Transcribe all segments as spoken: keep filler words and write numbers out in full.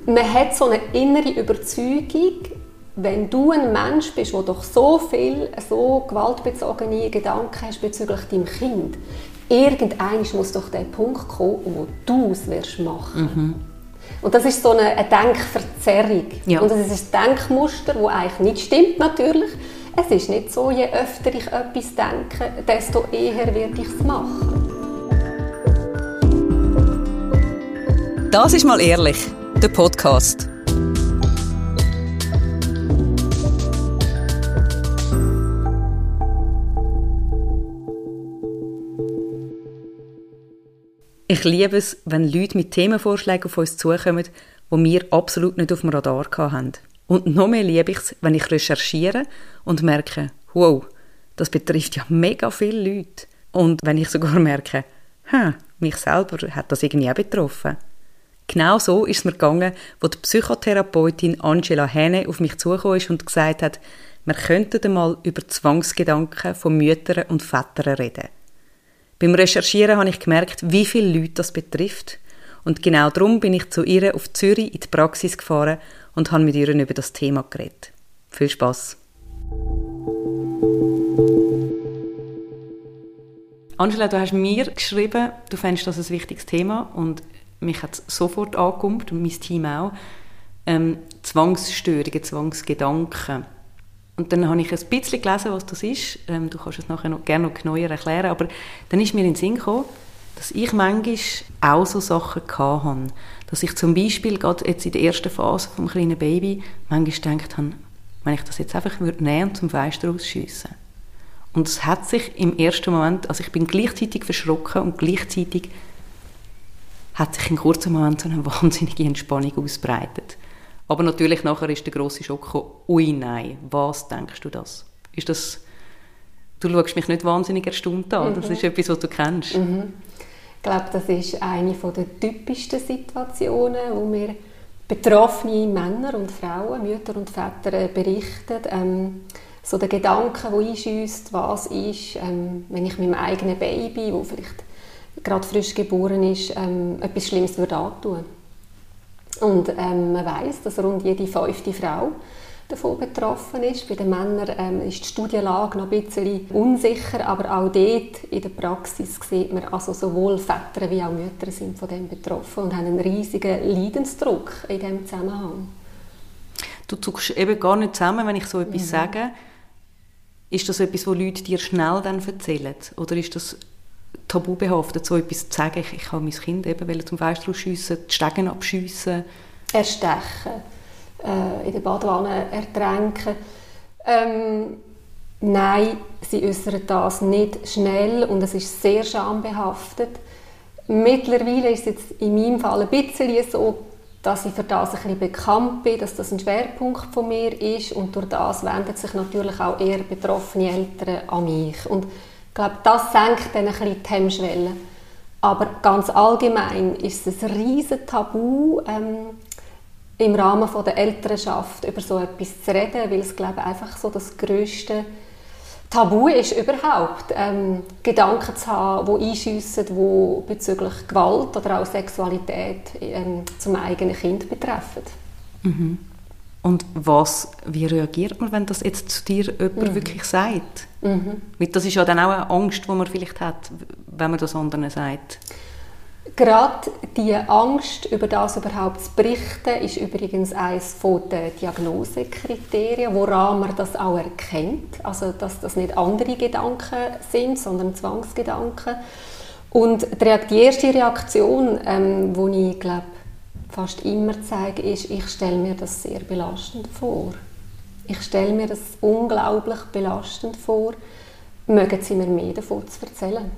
man hat so eine innere Überzeugung, wenn du ein Mensch bist, der doch so viel, so gewaltbezogene Gedanken hast bezüglich deinem Kind, irgendwann muss doch der Punkt kommen, wo du es wirst machen. Mhm. Und das ist so eine, eine Denkverzerrung. Ja. Und das ist ein Denkmuster, das eigentlich nicht stimmt, natürlich. Es ist nicht so, je öfter ich etwas denke, desto eher werde ich es machen. Das ist mal ehrlich, der Podcast. Ich liebe es, wenn Leute mit Themenvorschlägen auf uns zukommen, die wir absolut nicht auf dem Radar hatten. Und noch mehr liebe ich es, wenn ich recherchiere und merke, wow, das betrifft ja mega viele Leute. Und wenn ich sogar merke, hm, mich selber hat das irgendwie auch betroffen. Genau so ist es mir gegangen, als die Psychotherapeutin Angela Hähne auf mich zugekommen ist und gesagt hat, wir könnten einmal über Zwangsgedanken von Müttern und Vätern reden. Beim Recherchieren habe ich gemerkt, wie viele Leute das betrifft. Und genau darum bin ich zu ihr auf Zürich in die Praxis gefahren und habe mit ihr über das Thema geredet. Viel Spass! Angela, du hast mir geschrieben, du fändest das ein wichtiges Thema und mich hat es sofort angekommen und mein Team auch. Ähm, Zwangsstörungen, Zwangsgedanken. Und dann habe ich ein bisschen gelesen, was das ist. Ähm, du kannst es nachher noch, gerne noch genauer erklären. Aber dann ist mir in den Sinn gekommen, dass ich manchmal auch so Sachen hatte. Dass ich zum Beispiel gerade jetzt in der ersten Phase des kleinen Baby manchmal gedacht habe, wenn ich das jetzt einfach würde nehmen und zum Fenster rausschiessen. Und es hat sich im ersten Moment, also ich bin gleichzeitig verschrocken und gleichzeitig hat sich in kurzen Moment so eine wahnsinnige Entspannung ausbreitet. Aber natürlich nachher ist der grosse Schock gekommen, ui nein, was denkst du das? Ist das, du schaust mich nicht wahnsinnig erstaunt an, das mhm. ist etwas, was du kennst. Mhm. Ich glaube, das ist eine der typischsten Situationen, wo mir betroffene Männer und Frauen, Mütter und Väter berichten. Ähm, so der Gedanke, der einschiesst, was ist, ähm, wenn ich meinem eigenen Baby, das vielleicht gerade frisch geboren ist, ähm, etwas Schlimmes würde antun. Und ähm, man weiss, dass rund jede fünfte Frau davon betroffen ist. Bei den Männern ähm, ist die Studienlage noch ein bisschen unsicher, aber auch dort in der Praxis sieht man, also sowohl Väter wie auch Mütter sind von dem betroffen und haben einen riesigen Leidensdruck in diesem Zusammenhang. Du zuckst eben gar nicht zusammen, wenn ich so etwas mhm. sage. Ist das etwas, was Leute dir schnell dann erzählen? Oder ist das tabu behaftet, so etwas zu sagen? Ich, ich habe mein Kind eben zum Fenster rausschiessen, die Stegen abschiessen. Erstechen, äh, in der Badewanne ertränken. Ähm, nein, sie äußern das nicht schnell und es ist sehr schambehaftet. Mittlerweile ist es jetzt in meinem Fall ein bisschen so, dass ich für das ein bisschen bekannt bin, dass das ein Schwerpunkt von mir ist und durch das wenden sich natürlich auch eher betroffene Eltern an mich. Und ich glaube, das senkt dann ein bisschen die Hemmschwelle. Aber ganz allgemein ist es ein riesen Tabu, ähm, im Rahmen von der Elternschaft über so etwas zu reden, weil es, glaube ich, einfach so das grösste Tabu ist überhaupt, ähm, Gedanken zu haben, die einschiessen, die bezüglich Gewalt oder auch Sexualität ähm, zum eigenen Kind betreffen. Mhm. Und was, wie reagiert man, wenn das jetzt zu dir jemand mhm. wirklich sagt? Mhm. Das ist ja dann auch eine Angst, die man vielleicht hat, wenn man das anderen sagt. Gerade die Angst, über das überhaupt zu berichten, ist übrigens eines der Diagnosekriterien, woran man das auch erkennt. Also, dass das nicht andere Gedanken sind, sondern Zwangsgedanken. Und die erste Reaktion, ähm, die ich glaube, fast immer zeige, ist, ich stelle mir das sehr belastend vor. Ich stelle mir das unglaublich belastend vor. Mögen Sie mir mehr davon zu erzählen?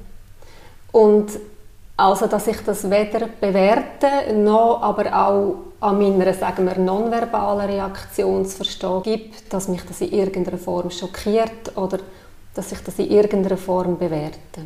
Und also, dass ich das weder bewerte, noch aber auch an meiner, sagen wir, nonverbalen Reaktion zu verstehen gibt, dass mich das in irgendeiner Form schockiert oder dass ich das in irgendeiner Form bewerte.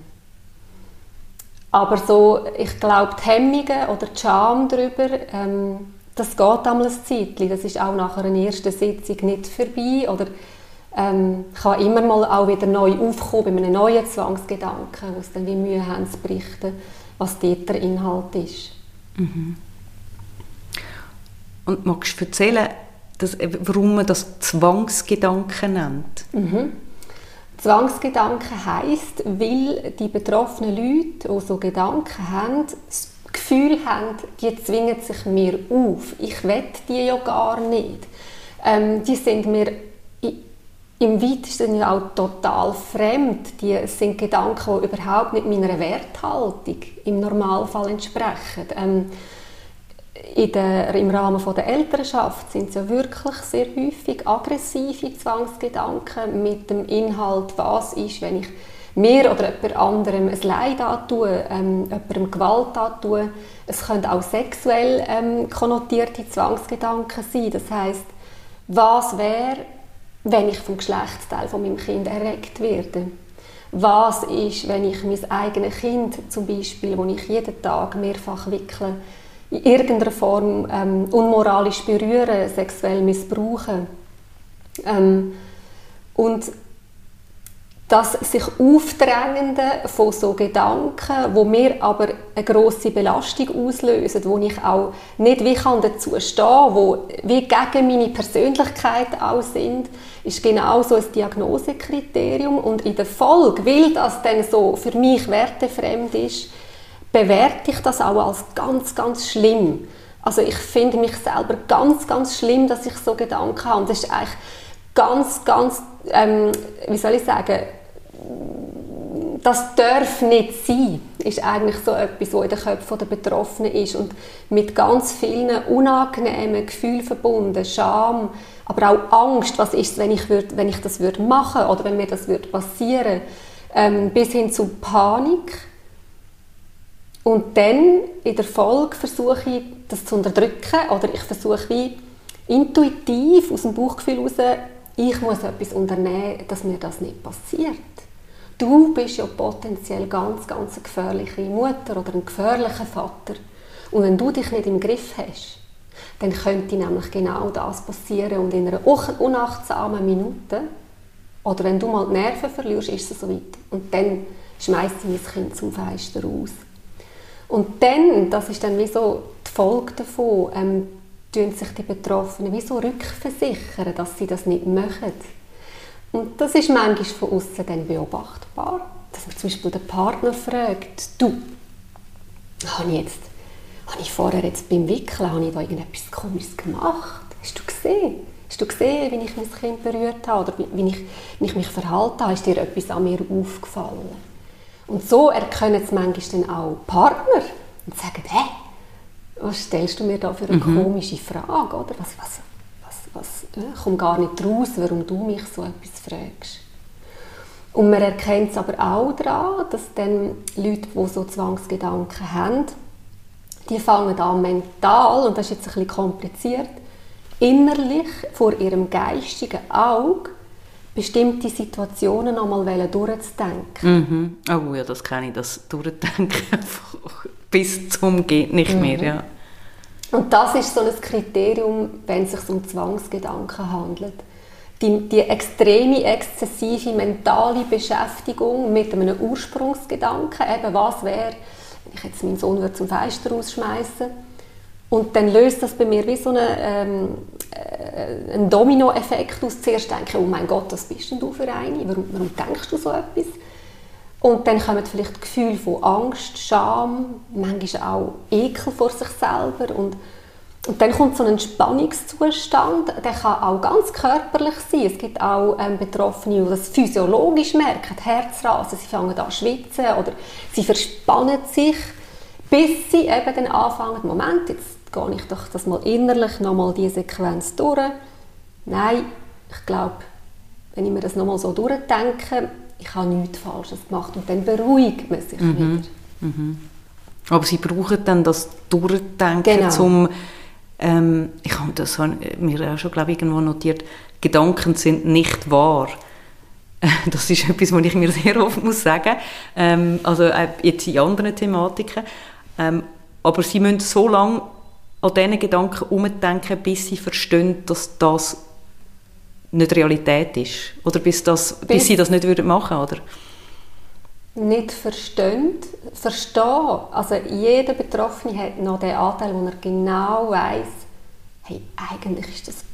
Aber so, ich glaube, die Hemmungen oder die Scham darüber, ähm, das geht einmal ein Zeitchen. Das ist auch nach einer ersten Sitzung nicht vorbei. Oder ähm, kann immer mal auch wieder neu aufkommen bei einem neuen Zwangsgedanken, wo es dann wie Mühe haben zu berichten, was dort der Inhalt ist. Mhm. Und magst du erzählen, dass, warum man das Zwangsgedanken nennt? Mhm. Zwangsgedanken heisst, weil die betroffenen Leute, die so Gedanken haben, das Gefühl haben, die zwingen sich mir auf. Ich will die ja gar nicht. Ähm, die sind mir im weitesten Sinne auch total fremd. Die sind Gedanken, die überhaupt nicht meiner Werthaltung im Normalfall entsprechen. Ähm, in der, Im Rahmen von der Elternschaft sind es ja wirklich sehr häufig aggressive Zwangsgedanken mit dem Inhalt, was ist, wenn ich mir oder jemand anderem ein Leid antue, ähm, jemandem Gewalt antue. Es können auch sexuell ähm, konnotierte Zwangsgedanken sein. Das heisst, was wäre, wenn ich vom Geschlechtsteil von meinem Kind erregt werde? Was ist, wenn ich mein eigenes Kind zum Beispiel, das ich jeden Tag mehrfach wickle, in irgendeiner Form ähm, unmoralisch berühren, sexuell missbrauchen? Ähm, und das sich Aufdrängende von so Gedanken, wo mir aber eine grosse Belastung auslösen, wo ich auch nicht wie kann dazu stehen, wo wie gegen meine Persönlichkeit auch sind, ist genau so ein Diagnosekriterium. Und in der Folge, weil das dann so für mich wertefremd ist, bewerte ich das auch als ganz, ganz schlimm. Also ich finde mich selber ganz, ganz schlimm, dass ich so Gedanken habe. Und das ist eigentlich ganz, ganz, ähm, wie soll ich sagen, das darf nicht sein, ist eigentlich so etwas, was in den Köpfen der Betroffenen ist und mit ganz vielen unangenehmen Gefühlen verbunden, Scham, aber auch Angst, was ist, wenn ich, würd, wenn ich das würde machen oder wenn mir das würde passieren, ähm, bis hin zu Panik. Und dann in der Folge versuche ich, das zu unterdrücken oder ich versuche wie intuitiv aus dem Bauchgefühl heraus, ich muss etwas unternehmen, dass mir das nicht passiert. Du bist ja potenziell ganz, ganz eine gefährliche Mutter oder ein gefährlicher Vater. Und wenn du dich nicht im Griff hast, dann könnte nämlich genau das passieren. Und in einer unachtsamen Minute, oder wenn du mal die Nerven verlierst, ist es so weit. Und dann schmeißt sie mein Kind zum Fenster raus. Und dann, das ist dann wie so die Folge davon, ähm, tun sich die Betroffenen wie so rückversichern, dass sie das nicht machen. Und das ist manchmal von außen dann beobachtbar, dass man zum Beispiel den Partner fragt, du, habe ich, jetzt, habe ich vorher jetzt beim Wickeln habe ich da irgendetwas Komisches gemacht? Hast du gesehen? Hast du gesehen, wie ich mein Kind berührt habe oder wie ich, wie ich mich verhalten habe? Ist dir etwas an mir aufgefallen? Und so erkennen es manchmal dann auch Partner und sagen, hä, was stellst du mir da für eine mhm. komische Frage? Oder? Was, was, was, was, ich komme gar nicht raus, warum du mich so etwas fragst. Und man erkennt es aber auch daran, dass dann Leute, die so Zwangsgedanken haben, die fangen an mental, und das ist jetzt ein bisschen kompliziert, innerlich vor ihrem geistigen Auge bestimmte Situationen einmal durchzudenken. Mhm. Oh ja, das kenne ich, das Durchdenken bis zum geht nicht mhm. mehr. Ja. Und das ist so ein Kriterium, wenn es sich um Zwangsgedanken handelt. Die, die extreme, exzessive mentale Beschäftigung mit einem Ursprungsgedanken, eben was wäre, wenn ich jetzt meinen Sohn zum Fenster rausschmeißen, und dann löst das bei mir wie so eine, ähm, äh, einen Dominoeffekt aus. Zuerst denke ich, oh mein Gott, was bist denn du für eine? Warum, warum denkst du so etwas? Und dann kommen vielleicht Gefühle von Angst, Scham, manchmal auch Ekel vor sich selber. Und, und dann kommt so ein Spannungszustand, der kann auch ganz körperlich sein. Es gibt auch ähm, Betroffene, die das physiologisch merken, Herzrasen, sie fangen an zu schwitzen oder sie verspannen sich, bis sie eben dann anfangen, Moment, jetzt gehe ich doch das mal innerlich nochmal diese Sequenz durch. Nein, ich glaube, wenn ich mir das nochmal so durchdenke, ich habe nichts Falsches gemacht, und dann beruhigt man sich mhm. wieder. Mhm. Aber sie brauchen dann das Durchdenken, genau. um, ähm, ich habe das mir auch schon, glaube ich, irgendwo notiert, Gedanken sind nicht wahr. Das ist etwas, was ich mir sehr oft muss sagen, ähm, also äh, jetzt in anderen Thematiken. Ähm, aber sie müssen so lange an diesen Gedanken umdenken, bis sie verstehen, dass das nicht Realität ist. Oder bis, das, bis, bis sie das nicht würden machen, oder? Nicht verstehen, verstehen. Also jeder Betroffene hat noch den Anteil, wo er genau weiss, hey, eigentlich ist das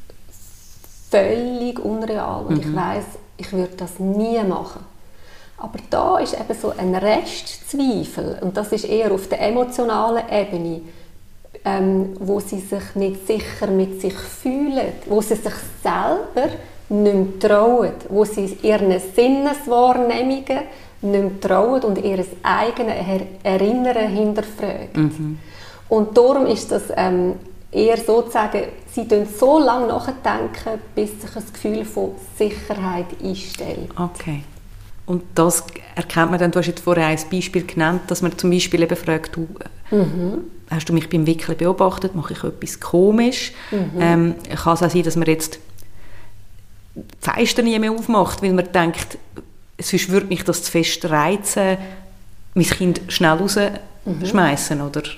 völlig unreal und mhm. ich weiss, ich würde das nie machen. Aber da ist eben so ein Restzweifel und das ist eher auf der emotionalen Ebene, ähm, wo sie sich nicht sicher mit sich fühlen, wo sie sich selber nicht mehr trauen, wo sie ihren Sinneswahrnehmungen nicht mehr trauen und ihr eigenes Erinnern hinterfragen. Mhm. Und darum ist das ähm, eher sozusagen, sie denken so lange nachdenken, bis sich ein Gefühl von Sicherheit einstellt. Okay. Und das erkennt man dann, du hast jetzt vorher ein Beispiel genannt, dass man zum Beispiel eben fragt, du, mhm. hast du mich beim Wickeln beobachtet, mache ich etwas komisch? Mhm. Ähm, kann es auch sein, dass man jetzt die Fenster nie mehr aufmacht, weil man denkt, sonst würde mich das zu fest reizen, mein Kind schnell rausschmeißen, mhm. oder?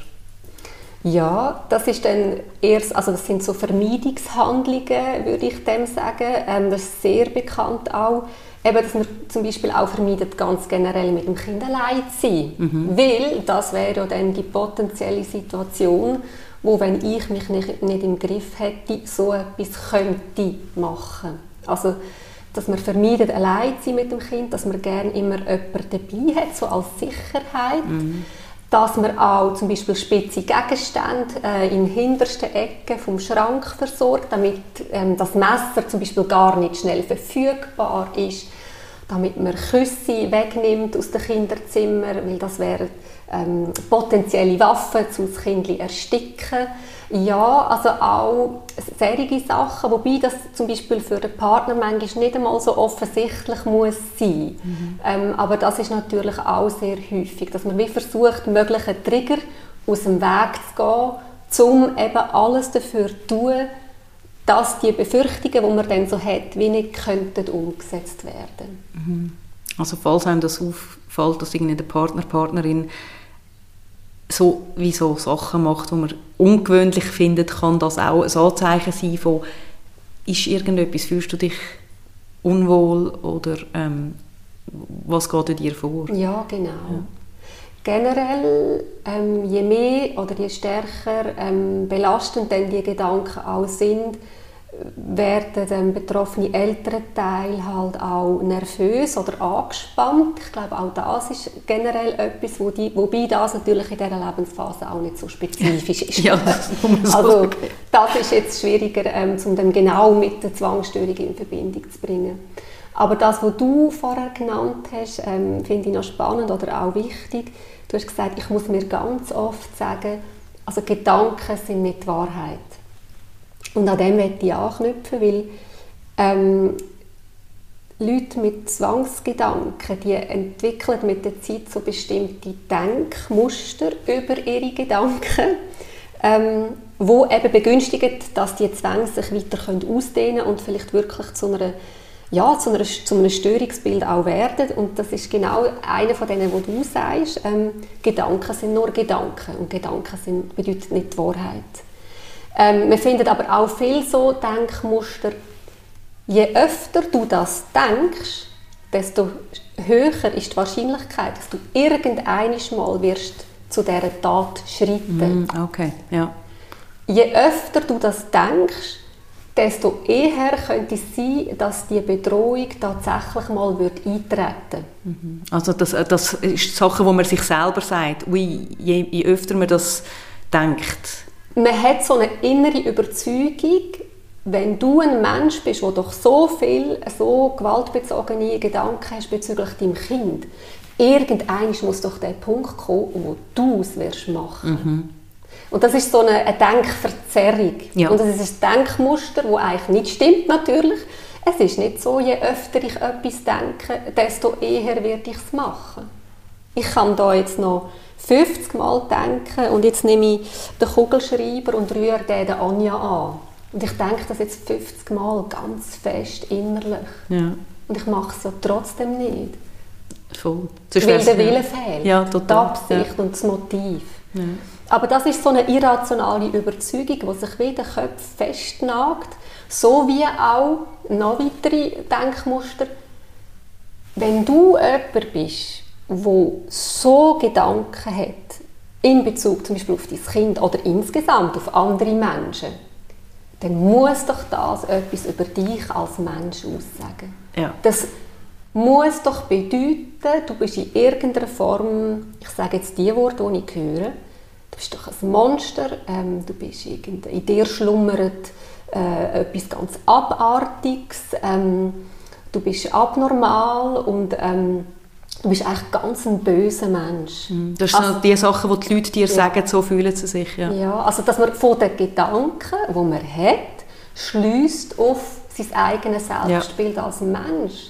Ja, das ist dann erst, also das sind so Vermeidungshandlungen, würde ich dem sagen. Ähm, das ist sehr bekannt auch. Eben, dass man zum Beispiel auch vermeidet, ganz generell mit dem Kind allein zu sein. Mhm. Weil das wäre ja dann die potenzielle Situation, wo, wenn ich mich nicht, nicht im Griff hätte, so etwas könnte machen. Also, dass man vermeidet, allein zu sein mit dem Kind, dass man gerne immer jemanden dabei hat, so als Sicherheit. Mhm. Dass man auch zum Beispiel spitze Gegenstände äh, in hintersten Ecken vom Schrank versorgt, damit ähm, das Messer zum Beispiel gar nicht schnell verfügbar ist, damit man Küsse wegnimmt aus dem Kinderzimmer, weil das wären ähm, potenzielle Waffen, um das Kind zu ersticken. Ja, also auch solche Sachen, wobei das zum Beispiel für den Partner manchmal nicht einmal so offensichtlich muss sein. Mhm. Ähm, aber das ist natürlich auch sehr häufig, dass man wie versucht, mögliche Trigger aus dem Weg zu gehen, um eben alles dafür zu tun, dass die Befürchtungen, die man dann so hat, wie nicht könnten umgesetzt werden. Mhm. Also falls einem das auffällt, dass irgendwie der Partner, Partnerin so wie so Sachen macht, die man ungewöhnlich findet, kann das auch ein Anzeichen sein von, ist irgendetwas, fühlst du dich unwohl oder ähm, was geht in dir vor? Ja, genau. Ja. Generell, ähm, je mehr oder je stärker ähm, belastend denn die Gedanken auch sind, werden dann betroffene Elternteile halt auch nervös oder angespannt. Ich glaube, auch das ist generell etwas, wo die, wobei das natürlich in dieser Lebensphase auch nicht so spezifisch ist. Ja, das so also sagen. Das ist jetzt schwieriger, ähm, um dann genau mit der Zwangsstörung in Verbindung zu bringen. Aber das, was du vorher genannt hast, ähm, finde ich noch spannend oder auch wichtig. Du hast gesagt, ich muss mir ganz oft sagen, also Gedanken sind nicht die Wahrheit. Und an dem möchte ich anknüpfen, weil ähm, Leute mit Zwangsgedanken, die entwickeln mit der Zeit so bestimmte Denkmuster über ihre Gedanken, ähm, wo eben begünstigen, dass die Zwänge sich weiter ausdehnen können und vielleicht wirklich zu einer ja, zu, einer, zu einem Störungsbild auch werden. Und das ist genau einer von denen, wo du sagst, ähm, Gedanken sind nur Gedanken und Gedanken sind, bedeutet nicht die Wahrheit. Ähm, wir finden aber auch viel so Denkmuster, je öfter du das denkst, desto höher ist die Wahrscheinlichkeit, dass du irgendeinmal mal wirst zu dieser Tat schreiten. Mm, okay, ja. Je öfter du das denkst, desto eher könnte es sein, dass die Bedrohung tatsächlich mal wird eintreten würde. Also das, das ist Sachen, wo man sich selber sagt, ui, je, je öfter man das denkt. Man hat so eine innere Überzeugung, wenn du ein Mensch bist, der doch so viel, so gewaltbezogene Gedanken hast bezüglich deinem Kind, irgendwann muss doch der Punkt kommen, wo du es wirst machen. Mhm. Und das ist so eine, eine Denkverzerrung. Ja. Und das ist ein Denkmuster, das eigentlich nicht stimmt, natürlich. Es ist nicht so, je öfter ich etwas denke, desto eher werde ich es machen. Ich kann da jetzt noch fünfzig Mal denken und jetzt nehme ich den Kugelschreiber und rühre den der Anja an. Und ich denke das jetzt fünfzig Mal ganz fest innerlich. Ja. Und ich mache es ja trotzdem nicht. Voll. Weil der Wille fehlt, ja, total. die Absicht ja. und das Motiv. Ja. Aber das ist so eine irrationale Überzeugung, die sich wie in den Köpfen festnagt, so wie auch noch weitere Denkmuster. Wenn du jemand bist, der so Gedanken hat, in Bezug zum Beispiel auf dein Kind oder insgesamt auf andere Menschen, dann muss doch das etwas über dich als Mensch aussagen. Ja. Das muss doch bedeuten, du bist in irgendeiner Form, ich sage jetzt die Worte, die ich höre, du bist doch ein Monster, ähm, du bist irgend, in dir schlummert äh, etwas ganz Abartiges, ähm, du bist abnormal und ähm, du bist eigentlich ganz ein böser Mensch. Das sind also, die Sachen, die die Leute dir ja. sagen, so fühlen sie sich. Ja. ja, also dass man von den Gedanken, die man hat, schliesst auf sein eigenes Selbstbild ja. als Mensch.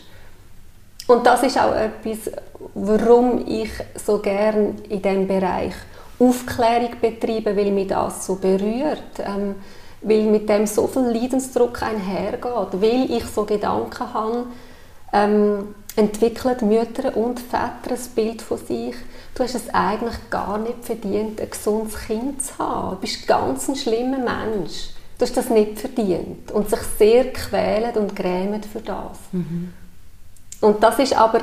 Und das ist auch etwas, warum ich so gerne in diesem Bereich Aufklärung betreibe, weil mich das so berührt, ähm, weil mit dem so viel Leidensdruck einhergeht, weil ich so Gedanken habe, ähm, entwickeln Mütter und Väter ein Bild von sich. Du hast es eigentlich gar nicht verdient, ein gesundes Kind zu haben. Du bist ganz ein schlimmer Mensch. Du hast das nicht verdient und sich sehr quälen und grämen für das. Mhm. Und das ist aber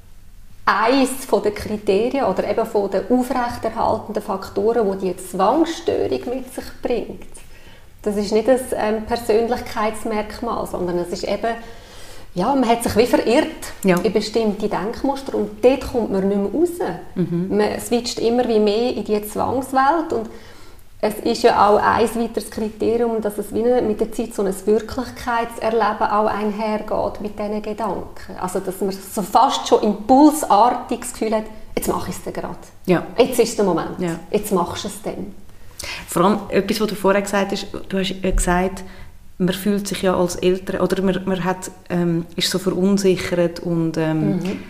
eines der Kriterien oder eben von den aufrechterhaltenden Faktoren, die die Zwangsstörung mit sich bringt. Das ist nicht ein ähm, Persönlichkeitsmerkmal, sondern es ist eben, ja, man hat sich wie verirrt ja. in bestimmte Denkmuster und dort kommt man nicht mehr raus. Mhm. Man switcht immer wie mehr in die Zwangswelt und es ist ja auch ein weiteres Kriterium, dass es wie mit der Zeit so ein Wirklichkeitserleben auch einhergeht mit diesen Gedanken. Also dass man so fast schon impulsartig das Gefühl hat, jetzt mache ich es gerade. Ja. Jetzt ist der Moment. Ja. Jetzt machst du es dann. Vor allem etwas, was du vorher gesagt hast, du hast gesagt, man fühlt sich ja als Eltern, oder man, man hat, ähm, ist so verunsichert und ähm, mhm.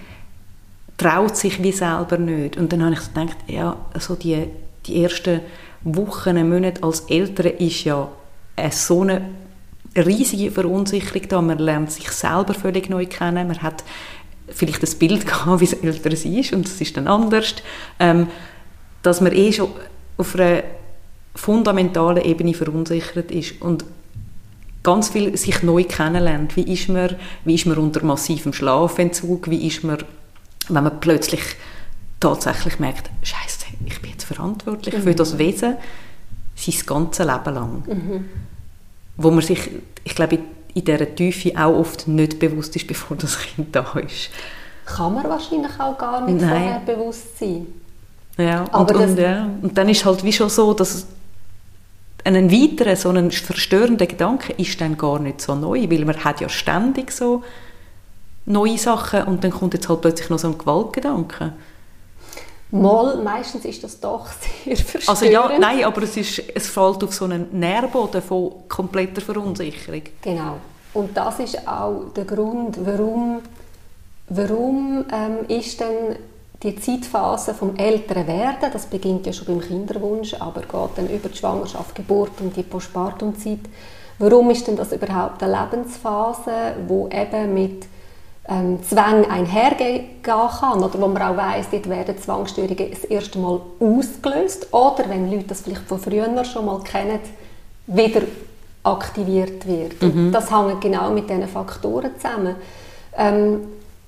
traut sich wie selber nicht. Und dann habe ich so gedacht, ja, also die, die ersten Wochen, Monate als Eltern ist ja eine so eine riesige Verunsicherung da. Man lernt sich selber völlig neu kennen. Man hat vielleicht ein Bild gehabt, wie es Eltern ist und es ist dann anders. Ähm, dass man eh schon auf einer fundamentalen Ebene verunsichert ist und ganz viel sich neu kennenlernt. Wie ist man, wie ist man unter massivem Schlafentzug? Wie ist man, wenn man plötzlich tatsächlich merkt, Scheiße, ich bin jetzt verantwortlich mhm. für das Wesen sein ganzes Leben lang. Mhm. Wo man sich, ich glaube, in dieser Tiefe auch oft nicht bewusst ist, bevor das Kind da ist. Kann man wahrscheinlich auch gar nicht Nein. vorher bewusst sein. Ja, und, und, ja, und dann ist halt wie schon so, dass ein weiterer, so ein verstörender Gedanke ist dann gar nicht so neu, weil man hat ja ständig so neue Sachen und dann kommt jetzt halt plötzlich noch so ein Gewaltgedanke. Mal, meistens ist das doch sehr verstörend. Also ja, nein, aber es, ist, es fällt auf so einen Nährboden von kompletter Verunsicherung. Genau. Und das ist auch der Grund, warum, warum ähm, ist denn die Zeitphase vom Älterwerden, das beginnt ja schon beim Kinderwunsch, aber geht dann über die Schwangerschaft, Geburt und die Postpartumzeit. Warum ist denn das überhaupt eine Lebensphase, wo eben mit ähm, Zwang einhergehen kann oder wo man auch weiss, dort werden Zwangsstörungen das erste Mal ausgelöst oder, wenn Leute das vielleicht von früher schon mal kennen, wieder aktiviert wird. Mhm. Das hängt genau mit diesen Faktoren zusammen. Ähm,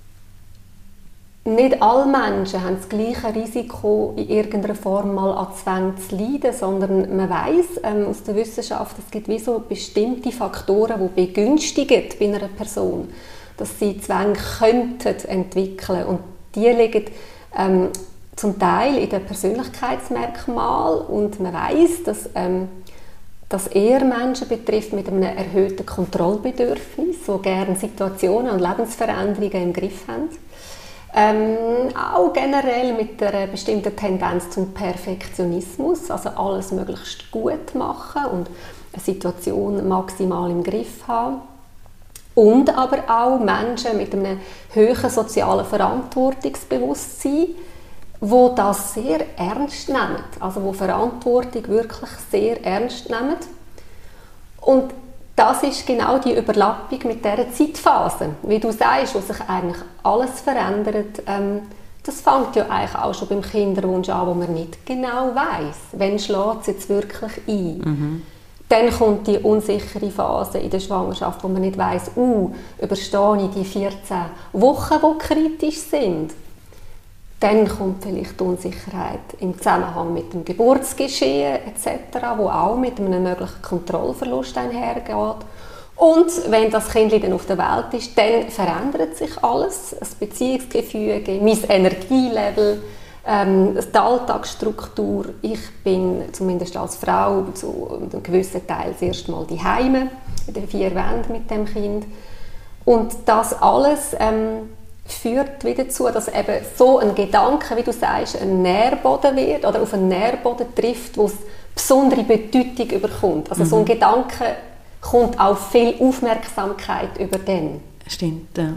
Nicht alle Menschen haben das gleiche Risiko, in irgendeiner Form mal an Zwängen zu leiden, sondern man weiss ähm, aus der Wissenschaft, es gibt wie so bestimmte Faktoren, die begünstigen bei einer Person, dass sie Zwänge könnten entwickeln. Und die liegen ähm, zum Teil in den Persönlichkeitsmerkmalen und man weiss, dass ähm, das eher Menschen betrifft mit einem erhöhten Kontrollbedürfnis, die gerne Situationen und Lebensveränderungen im Griff haben. Ähm, auch generell mit einer bestimmten Tendenz zum Perfektionismus, also alles möglichst gut machen und eine Situation maximal im Griff haben. Und aber auch Menschen mit einem hohen sozialen Verantwortungsbewusstsein, die das sehr ernst nehmen, also die Verantwortung wirklich sehr ernst nehmen. Und das ist genau die Überlappung mit dieser Zeitphase. Wie du sagst, wo sich eigentlich alles verändert, ähm, das fängt ja eigentlich auch schon beim Kinderwunsch an, wo man nicht genau weiss, wann schlägt es jetzt wirklich ein. Mhm. Dann kommt die unsichere Phase in der Schwangerschaft, wo man nicht weiss, uh, überstehe ich die vierzehn Wochen, die kritisch sind. Dann kommt vielleicht die Unsicherheit im Zusammenhang mit dem Geburtsgeschehen et cetera, wo auch mit einem möglichen Kontrollverlust einhergeht. Und wenn das Kind dann auf der Welt ist, dann verändert sich alles. Das Beziehungsgefüge, mein Energielevel, ähm, die Alltagsstruktur. Ich bin zumindest als Frau zu einem gewissen Teil das erste Mal daheim, in den vier Wänden mit dem Kind. Und das alles ähm, führt wieder dazu, dass eben so ein Gedanke, wie du sagst, ein Nährboden wird oder auf einen Nährboden trifft, wo es besondere Bedeutung überkommt. Also mhm. so ein Gedanke kommt auch viel Aufmerksamkeit über den. Stimmt, ja.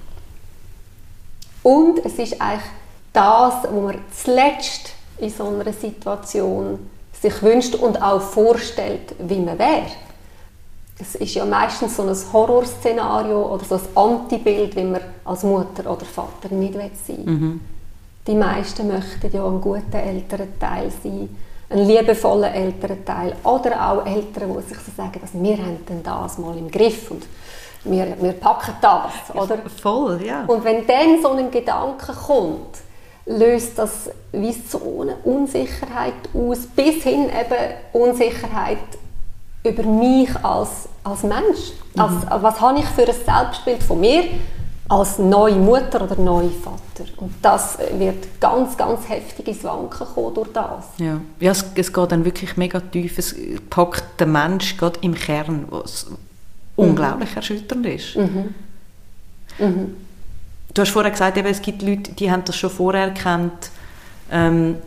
Und es ist eigentlich das, was man zuletzt in so einer Situation sich wünscht und auch vorstellt, wie man wäre. Es ist ja meistens so ein Horrorszenario oder so ein Antibild, wie man als Mutter oder Vater nicht sein will. Mhm. Die meisten möchten ja einen guten älteren Teil sein, einen liebevollen älteren Teil oder auch Eltern, die sich so sagen, dass wir haben denn das mal im Griff und wir, wir packen das. Oder? Voll, ja. Und wenn dann so ein Gedanke kommt, löst das wie so eine Unsicherheit aus, bis hin eben Unsicherheit über mich als, als Mensch. Mhm. Als, was habe ich für ein Selbstbild von mir als neue Mutter oder neue Vater? Und das wird ganz, ganz heftig ins Wanken kommen durch das. Ja, ja es, es geht dann wirklich mega tief. Es packt den Menschen gerade im Kern, was mhm. unglaublich erschütternd ist. Mhm. Mhm. Du hast vorher gesagt, eben, es gibt Leute, die haben das schon vorher erkannt. Ähm,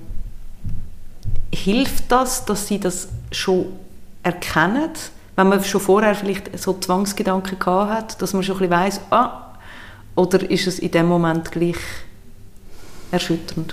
hilft das, dass sie das schon erkennen, wenn man schon vorher vielleicht so Zwangsgedanken gehabt hat, dass man schon ein bisschen weiss, ah, oder ist es in dem Moment gleich erschütternd?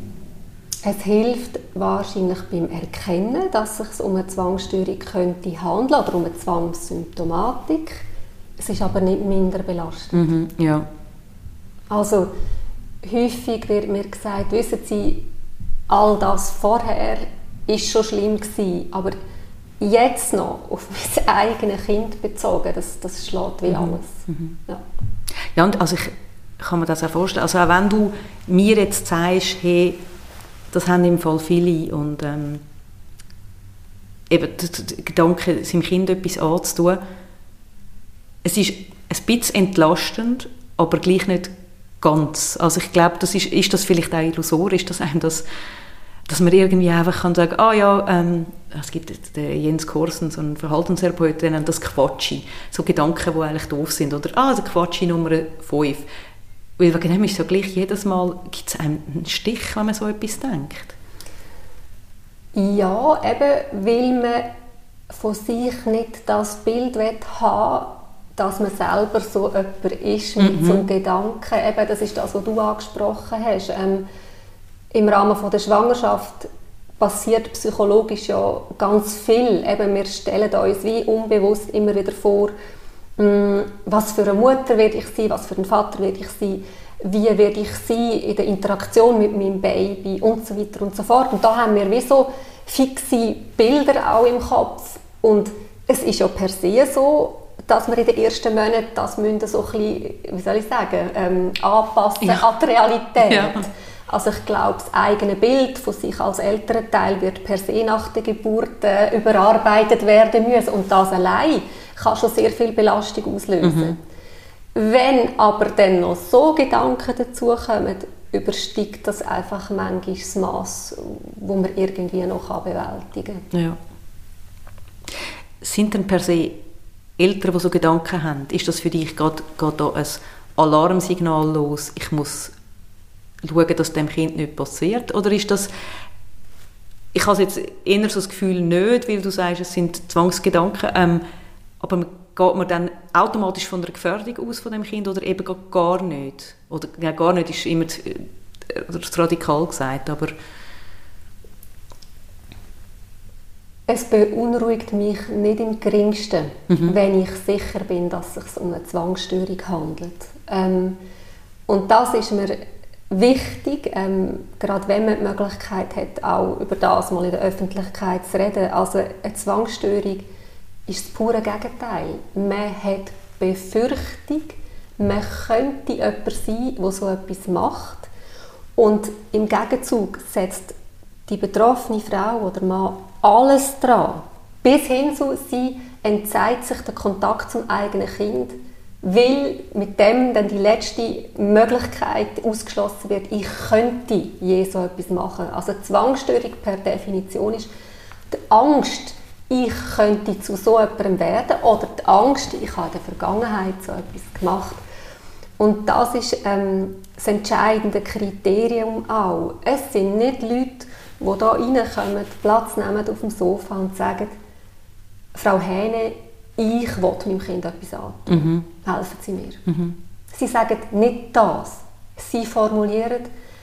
Es hilft wahrscheinlich beim Erkennen, dass es sich um eine Zwangsstörung könnte handeln oder um eine Zwangssymptomatik. Es ist aber nicht minder belastend. Mhm, ja. Also häufig wird mir gesagt, wissen Sie, all das vorher ist schon schlimm gewesen, aber jetzt noch auf mein eigenes Kind bezogen, das, das schlägt wie alles. Mhm. Ja. Ja, und also ich kann mir das auch vorstellen. Also auch wenn du mir jetzt sagst, hey, das haben im Fall viele und ähm, eben der Gedanke, seinem Kind etwas anzutun, es ist ein bisschen entlastend, aber gleich nicht ganz. Also ich glaube, das ist, ist das vielleicht auch illusorisch, dass einem das dass man irgendwie einfach kann sagen, ah ja, ähm, es gibt den Jens Korsen, so einen Verhaltenstherapeut, der nennt das Quatschi. So Gedanken, die eigentlich doof sind. Oder, ah, der Quatschi Nummer fünf. Weil wegen dem ist es ja gleich jedes Mal, gibt es einem einen Stich, wenn man so etwas denkt? Ja, eben, weil man von sich nicht das Bild haben will, dass man selber so jemand ist mit mhm. so einem Gedanken. Eben, das ist das, was du angesprochen hast. Ähm, Im Rahmen von der Schwangerschaft passiert psychologisch ja ganz viel. Eben, wir stellen uns wie unbewusst immer wieder vor, was für eine Mutter werde ich sein, was für ein Vater werde ich sein, wie werde ich sein in der Interaktion mit meinem Baby und so weiter und so fort. Und da haben wir wie so fixe Bilder auch im Kopf. Und es ist ja per se so, dass wir in den ersten Monaten das müssen so ein bisschen, wie soll ich sagen, ähm, anpassen ja. an die Realität. Ja. Also ich glaube, das eigene Bild von sich als Elternteil wird per se nach der Geburt äh, überarbeitet werden müssen. Und das allein kann schon sehr viel Belastung auslösen. Mhm. Wenn aber dann noch so Gedanken dazukommen, übersteigt das einfach manchmal das Maß, das man irgendwie noch bewältigen kann. Ja. Sind denn per se Eltern, die so Gedanken haben, ist das für dich gerade da ein Alarmsignal los, ich muss schauen, dass dem Kind nicht passiert? Oder ist das, ich habe jetzt eher so das Gefühl nicht, weil du sagst, es sind Zwangsgedanken, ähm, aber geht man dann automatisch von der Gefährdung aus von dem Kind oder eben gar nicht? Oder ja, gar nicht ist immer zu, äh, zu radikal gesagt, aber es beunruhigt mich nicht im Geringsten, mhm. wenn ich sicher bin, dass es sich um eine Zwangsstörung handelt. Ähm, und das ist mir wichtig, ähm, gerade wenn man die Möglichkeit hat, auch über das mal in der Öffentlichkeit zu reden. Also eine Zwangsstörung ist das pure Gegenteil. Man hat Befürchtung, man könnte jemand sein, der so etwas macht. Und im Gegenzug setzt die betroffene Frau oder Mann alles dran, bis hin zu, sie entzieht sich den Kontakt zum eigenen Kind, weil mit dem dann die letzte Möglichkeit ausgeschlossen wird, ich könnte je so etwas machen. Also Zwangsstörung per Definition ist die Angst, ich könnte zu so jemandem werden, oder die Angst, ich habe in der Vergangenheit so etwas gemacht. Und das ist ähm, das entscheidende Kriterium auch. Es sind nicht Leute, die hier reinkommen, Platz nehmen auf dem Sofa und sagen, Frau Hähne, ich will meinem Kind etwas antun. Mhm. Helfen Sie mir. Mhm. Sie sagen nicht das. Sie formulieren,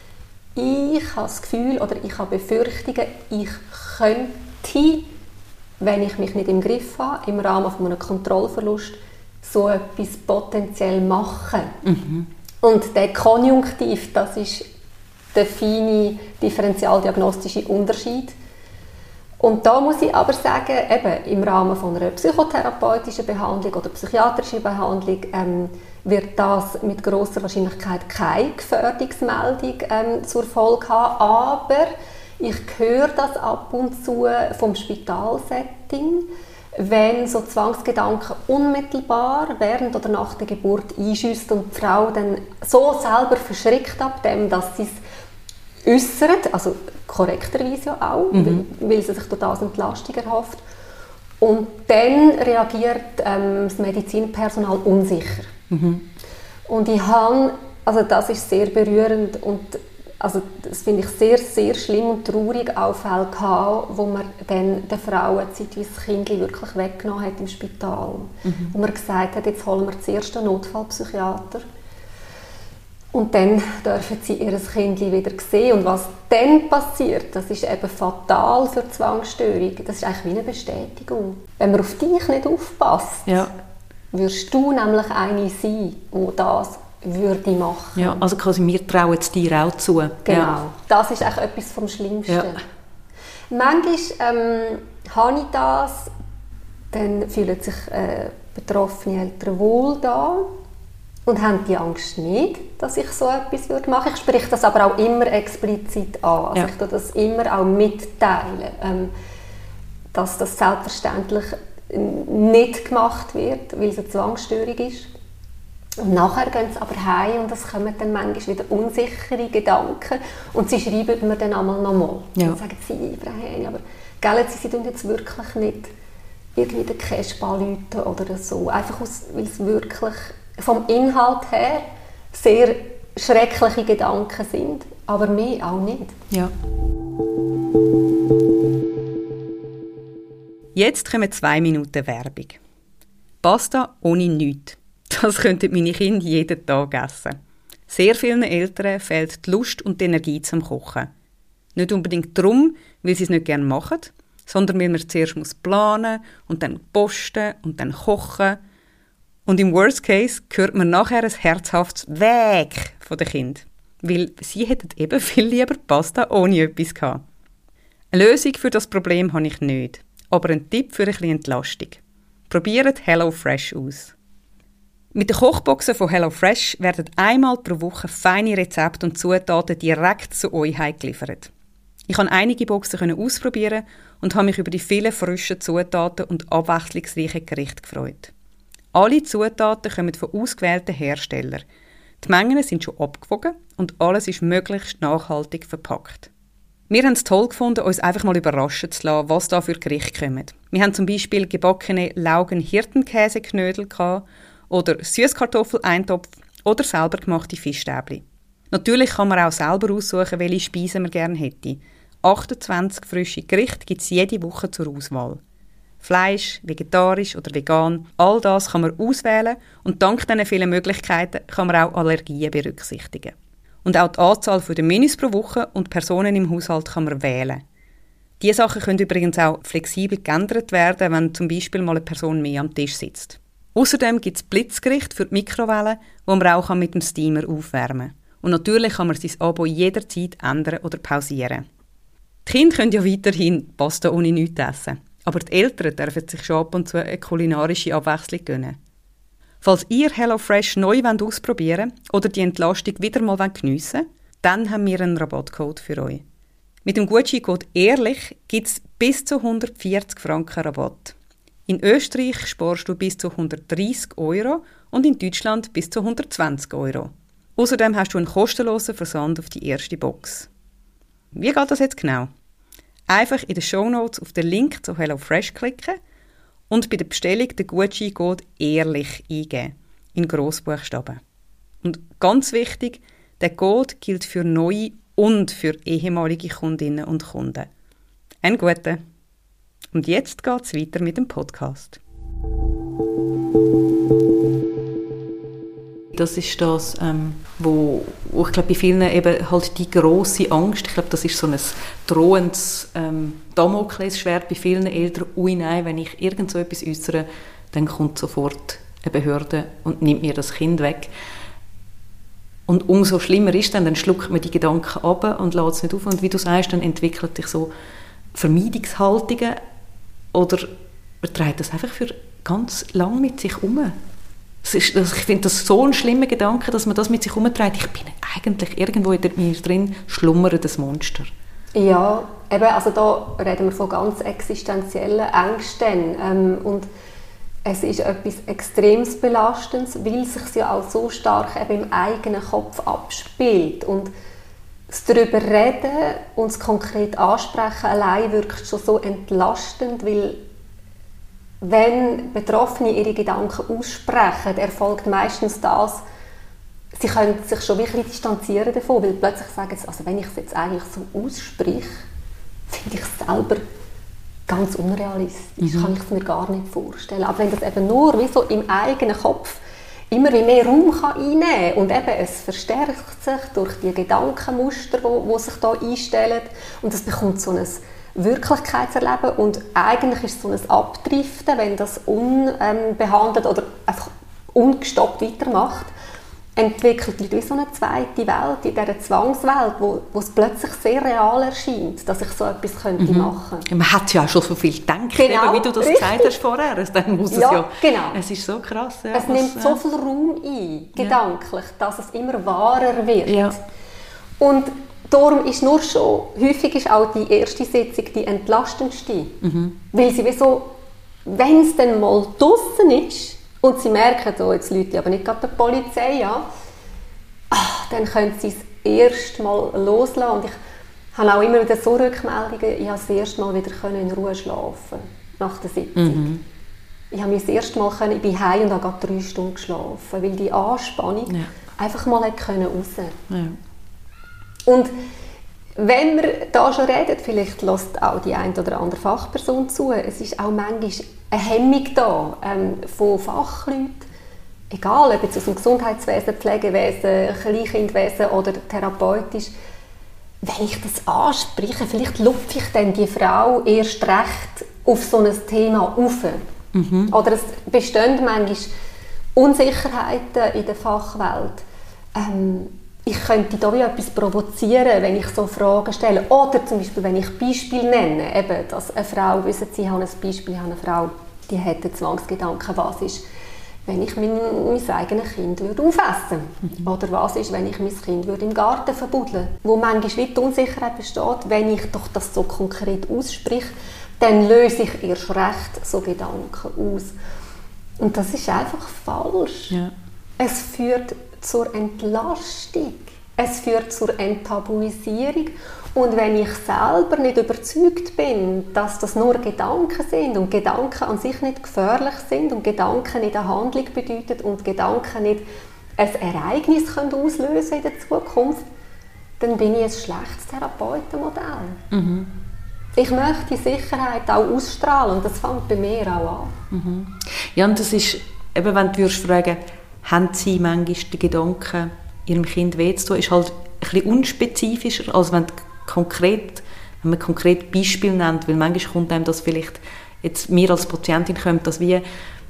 ich habe das Gefühl oder ich habe Befürchtungen, ich könnte, wenn ich mich nicht im Griff habe, im Rahmen von einem Kontrollverlust, so etwas potenziell machen. Mhm. Und der Konjunktiv, das ist der feine differentialdiagnostische Unterschied. Und da muss ich aber sagen, eben im Rahmen von einer psychotherapeutischen Behandlung oder psychiatrischen Behandlung ähm, wird das mit grosser Wahrscheinlichkeit keine Gefährdungsmeldung ähm, zur Folge haben. Aber ich höre das ab und zu vom Spitalsetting, wenn so Zwangsgedanken unmittelbar während oder nach der Geburt einschüssen und die Frau dann so selber verschrickt ab dem, dass sie es äußert, also korrekterweise ja auch, mhm. weil sie sich durch das Entlastung erhofft. Und dann reagiert ähm, das Medizinpersonal unsicher. Mhm. Und ich habe, also das ist sehr berührend und also das finde ich sehr, sehr schlimm und traurig, auch Fälle gehabt, wo man dann der Frau zeitweise das Kind wirklich weggenommen hat im Spital. Mhm. Und man gesagt hat, jetzt holen wir zuerst einen Notfallpsychiater. Und dann dürfen sie ihr Kind wieder sehen. Und was dann passiert, das ist eben fatal für die Zwangsstörung. Das ist eigentlich wie eine Bestätigung. Wenn man auf dich nicht aufpasst, ja. wirst du nämlich eine sein, die das würde machen. Ja, also quasi wir trauen es dir auch zu. Genau, ja. Das ist eigentlich etwas vom Schlimmsten. Ja. Manchmal ähm, habe ich das, dann fühlen sich äh, betroffene Eltern wohl da und haben die Angst nicht, dass ich so etwas machen würde. Ich spreche das aber auch immer explizit an. Also ja. Ich tue das immer auch mitteilen, ähm, dass das selbstverständlich nicht gemacht wird, weil es eine Zwangsstörung ist. Und nachher gehen sie aber heim und es kommen dann manchmal wieder unsichere Gedanken und sie schreiben mir dann einmal nochmal. Ja. Und sagen sie, Frau Hähne, aber gell, sie, sie tun jetzt wirklich nicht irgendwie den Cash anrufen oder so. Einfach aus, weil es wirklich vom Inhalt her sehr schreckliche Gedanken sind, aber mehr auch nicht. Ja. Jetzt kommen zwei Minuten Werbung. Pasta ohne nichts. Das könnten meine Kinder jeden Tag essen. Sehr vielen Eltern fehlt die Lust und die Energie zum Kochen. Nicht unbedingt darum, weil sie es nicht gerne machen, sondern weil man zuerst muss planen und dann posten und dann kochen. Und im Worst Case hört man nachher ein herzhaftes «Weg» von den Kindern. Weil sie hätten eben viel lieber Pasta ohne etwas gehabt. Eine Lösung für das Problem habe ich nicht, aber ein Tipp für ein bisschen Entlastung. Probiert HelloFresh aus. Mit den Kochboxen von HelloFresh werden einmal pro Woche feine Rezepte und Zutaten direkt zu euch heimgeliefert. Ich konnte einige Boxen ausprobieren und habe mich über die vielen frischen Zutaten und abwechslungsreichen Gerichte gefreut. Alle Zutaten kommen von ausgewählten Herstellern. Die Mengen sind schon abgewogen und alles ist möglichst nachhaltig verpackt. Wir haben es toll gefunden, uns einfach mal überraschen zu lassen, was da für Gerichte kommen. Wir haben zum Beispiel gebackene Laugen-Hirtenkäseknödel oder Süßkartoffel-Eintopf oder selber gemachte Fischstäbli. Natürlich kann man auch selber aussuchen, welche Speisen man gerne hätte. achtundzwanzig frische Gerichte gibt es jede Woche zur Auswahl. Fleisch, vegetarisch oder vegan, all das kann man auswählen und dank diesen vielen Möglichkeiten kann man auch Allergien berücksichtigen. Und auch die Anzahl der Menüs pro Woche und Personen im Haushalt kann man wählen. Diese Sachen können übrigens auch flexibel geändert werden, wenn zum Beispiel mal eine Person mehr am Tisch sitzt. Außerdem gibt es Blitzgerichte für die Mikrowelle, wo man auch mit dem Steamer aufwärmen kann. Und natürlich kann man sein Abo jederzeit ändern oder pausieren. Die Kinder können ja weiterhin Pasta ohne nichts essen, aber die Eltern dürfen sich schon ab und zu eine kulinarische Abwechslung gönnen. Falls ihr HelloFresh neu ausprobieren wollt oder die Entlastung wieder mal geniessen wollt, dann haben wir einen Rabattcode für euch. Mit dem Gutscheincode «Ehrlich» gibt es bis zu hundertvierzig Franken Rabatt. In Österreich sparst du bis zu hundertdreissig Euro und in Deutschland bis zu hundertzwanzig Euro. Außerdem hast du einen kostenlosen Versand auf die erste Box. Wie geht das jetzt genau? Einfach in den Shownotes auf den Link zu HelloFresh klicken und bei der Bestellung den Gutscheincode «Ehrlich» eingeben, in Grossbuchstaben. Und ganz wichtig, der Code gilt für neue und für ehemalige Kundinnen und Kunden. Einen guten. Und jetzt geht es weiter mit dem Podcast. Das ist das, ähm, wo, wo ich glaube, bei vielen eben halt die grosse Angst, ich glaube, das ist so ein drohendes ähm, Damoklesschwert bei vielen Eltern, ui nein, wenn ich irgend so etwas äußere, dann kommt sofort eine Behörde und nimmt mir das Kind weg. Und umso schlimmer ist dann, dann schluckt man die Gedanken ab und lässt es nicht auf. Und wie du sagst, dann entwickelt sich so Vermeidungshaltungen oder man trägt das einfach für ganz lang mit sich um. Das ist, das, ich finde das so ein schlimmer Gedanke, dass man das mit sich umträgt. Ich bin eigentlich irgendwo in mir drin schlummerndes Monster. Ja, eben, also da reden wir von ganz existenziellen Ängsten. Ähm, und es ist etwas extrem Belastendes, weil es sich ja auch so stark eben im eigenen Kopf abspielt. Und das darüber reden und es konkret ansprechen allein wirkt schon so entlastend, weil wenn Betroffene ihre Gedanken aussprechen, erfolgt meistens das, sie können sich schon wirklich distanzieren davon, weil plötzlich sagen sie, also wenn ich es jetzt eigentlich so ausspreche, finde ich es selber ganz unrealistisch, mhm. kann ich es mir gar nicht vorstellen. Aber wenn das eben nur wie so im eigenen Kopf immer wie mehr Raum kann einnehmen kann und eben es verstärkt sich durch die Gedankenmuster, die, die sich da einstellen und es bekommt so ein Wirklichkeitserleben und eigentlich ist es so ein Abdriften, wenn das unbehandelt oder einfach ungestoppt weitermacht, entwickelt wie so eine zweite Welt, in dieser Zwangswelt, wo, wo es plötzlich sehr real erscheint, dass ich so etwas könnte mhm. machen könnte. Man hat ja auch schon so viel gedacht, genau, wie du das richtig. gesagt hast vorher. Dann muss es ja, ja, genau. Es ist so krass. Ja, es was, nimmt so ja. viel Raum ein, gedanklich, ja. dass es immer wahrer wird. Ja. Und darum ist nur schon, häufig ist auch die erste Sitzung die entlastendste. Mhm. Weil sie wie so, wenn es dann mal draussen ist und sie merken, oh, jetzt Leute aber nicht gerade die Polizei an, ach, dann können sie es erst mal loslassen. Und ich habe auch immer wieder so Rückmeldungen, ich habe das erste Mal wieder in Ruhe schlafen nach der Sitzung. Mhm. Ich habe mich das erste Mal können, ich bin heim und habe gerade drei Stunden geschlafen, weil die Anspannung ja. einfach mal raus konnte. Ja. Und wenn wir da schon reden, vielleicht lässt auch die eine oder andere Fachperson zu, es ist auch manchmal eine Hemmung da ähm, von Fachleuten, egal ob jetzt aus dem Gesundheitswesen, Pflegewesen, Kleinkindwesen oder therapeutisch, wenn ich das anspreche, vielleicht lupfe ich dann die Frau erst recht auf so ein Thema auf. Mhm. Oder es bestehen manchmal Unsicherheiten in der Fachwelt. Ähm, ich könnte da wie etwas provozieren, wenn ich so Fragen stelle. Oder zum Beispiel, wenn ich Beispiele nenne, eben, dass eine Frau, wissen Sie, ich habe ein Beispiel, ich habe eine Frau, die hat einen Zwangsgedanken, was ist, wenn ich mein, mein eigenes Kind würde aufessen würde? Mhm. Oder was ist, wenn ich mein Kind würde im Garten verbuddeln würde? Wo manchmal wie die Unsicherheit besteht, wenn ich doch das so konkret ausspreche, dann löse ich erst recht so Gedanken aus. Und das ist einfach falsch. Ja. Es führt zur Entlastung. Es führt zur Enttabuisierung. Und wenn ich selber nicht überzeugt bin, dass das nur Gedanken sind und Gedanken an sich nicht gefährlich sind und Gedanken nicht eine Handlung bedeuten und Gedanken nicht ein Ereignis können auslösen in der Zukunft, dann bin ich ein schlechtes Therapeutenmodell. Mhm. Ich möchte die Sicherheit auch ausstrahlen und das fängt bei mir auch an. Mhm. Ja, und das ist, eben, wenn du würdest fragen, haben Sie manchmal den Gedanken, Ihrem Kind weh zu tun, ist halt ein bisschen unspezifischer, als wenn, konkret, wenn man konkret Beispiele nennt, weil manchmal kommt einem das vielleicht, jetzt mir als Patientin kommt das wie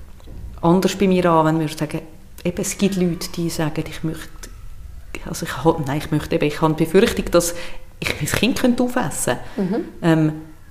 anders bei mir an, wenn wir sagen, eben, es gibt Leute, die sagen, ich möchte, also ich, nein, ich möchte eben, ich habe die Befürchtung, dass ich mein Kind aufessen könnte. Mhm. Ähm,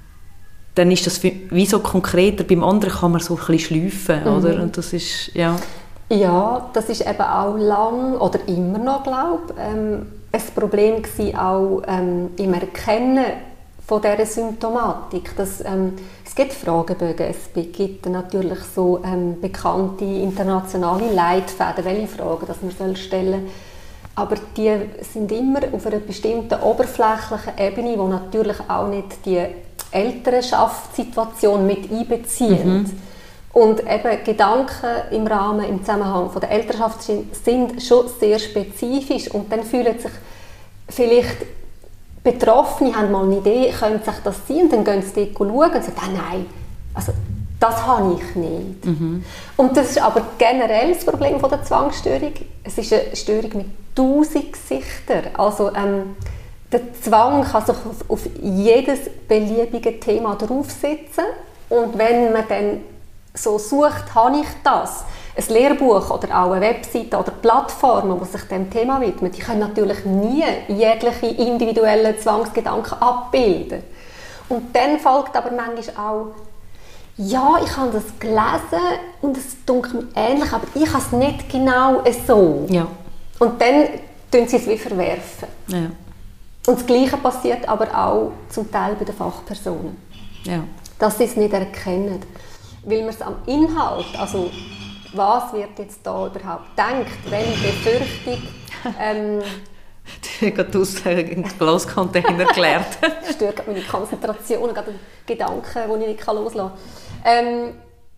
dann ist das wie so konkreter, beim anderen kann man so ein bisschen schleifen, mhm. oder? Und das ist, ja... Ja, das ist eben auch lang oder immer noch, glaube ich, ähm, ein Problem gewesen, auch ähm, im Erkennen von dieser Symptomatik. Dass, ähm, es gibt Fragebögen, es gibt natürlich so ähm, bekannte internationale Leitfäden, welche Fragen dass man stellen soll. Aber die sind immer auf einer bestimmten oberflächlichen Ebene, die natürlich auch nicht die Elternschaftssituation mit einbeziehen. Mhm. Und eben Gedanken im Rahmen, im Zusammenhang von der Elternschaft sind schon sehr spezifisch und dann fühlen sich vielleicht Betroffene, haben mal eine Idee, könnte sich das sein, und dann gehen sie dort schauen und sagen, ah, nein, also das habe ich nicht. Mhm. Und das ist aber generell das Problem von der Zwangsstörung. Es ist eine Störung mit tausend Gesichtern. Also ähm, der Zwang kann sich auf, auf jedes beliebige Thema draufsetzen und wenn man dann so sucht, habe ich das. Ein Lehrbuch oder auch eine Webseite oder Plattformen, die sich diesem Thema widmen, die können natürlich nie jegliche individuellen Zwangsgedanken abbilden. Und dann folgt aber manchmal auch, ja, ich habe das gelesen und es dunkelt mir ähnlich, aber ich habe es nicht genau so. Ja. Und dann tun sie es wie verwerfen. Ja. Und das Gleiche passiert aber auch zum Teil bei den Fachpersonen. Ja. Dass sie es nicht erkennen. Weil man es am Inhalt, also was wird jetzt da überhaupt gedacht, welche Befürchtung... Ähm, du hast gerade aus dem Glascontainer gelernt. Das stört meine Konzentration, gerade Gedanken, die ich nicht loslassen kann. Ähm,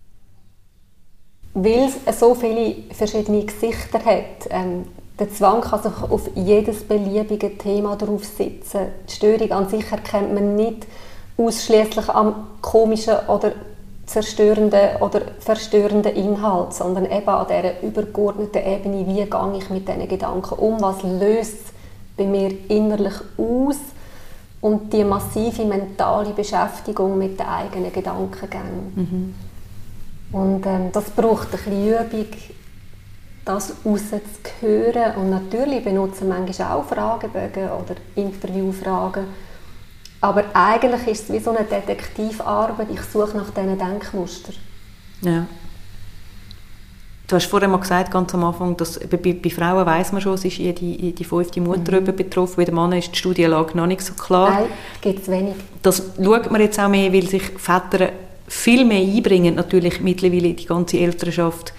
weil es so viele verschiedene Gesichter hat. Ähm, der Zwang kann sich auf jedes beliebige Thema draufsetzen. Die Störung an sich erkennt man nicht ausschließlich am komischen oder zerstörenden oder verstörenden Inhalt, sondern eben an dieser übergeordneten Ebene, wie gehe ich mit diesen Gedanken um, was löst es bei mir innerlich aus und die massive mentale Beschäftigung mit den eigenen Gedankengängen. Mhm. Und ähm, das braucht ein bisschen Übung, das rauszuhören. Und natürlich benutzen manchmal auch Fragebögen oder Interviewfragen. Aber eigentlich ist es wie so eine Detektivarbeit. Ich suche nach diesen Denkmustern. Ja. Du hast vorhin mal gesagt, ganz am Anfang, dass bei, bei Frauen weiss man schon, es ist jede, jede fünfte Mutter mhm. betroffen. Bei den Männern ist die Studienlage noch nicht so klar. Nein, gibt es wenig. Das schaut man jetzt auch mehr, weil sich Väter viel mehr einbringen, natürlich mittlerweile die ganze Elternschaft,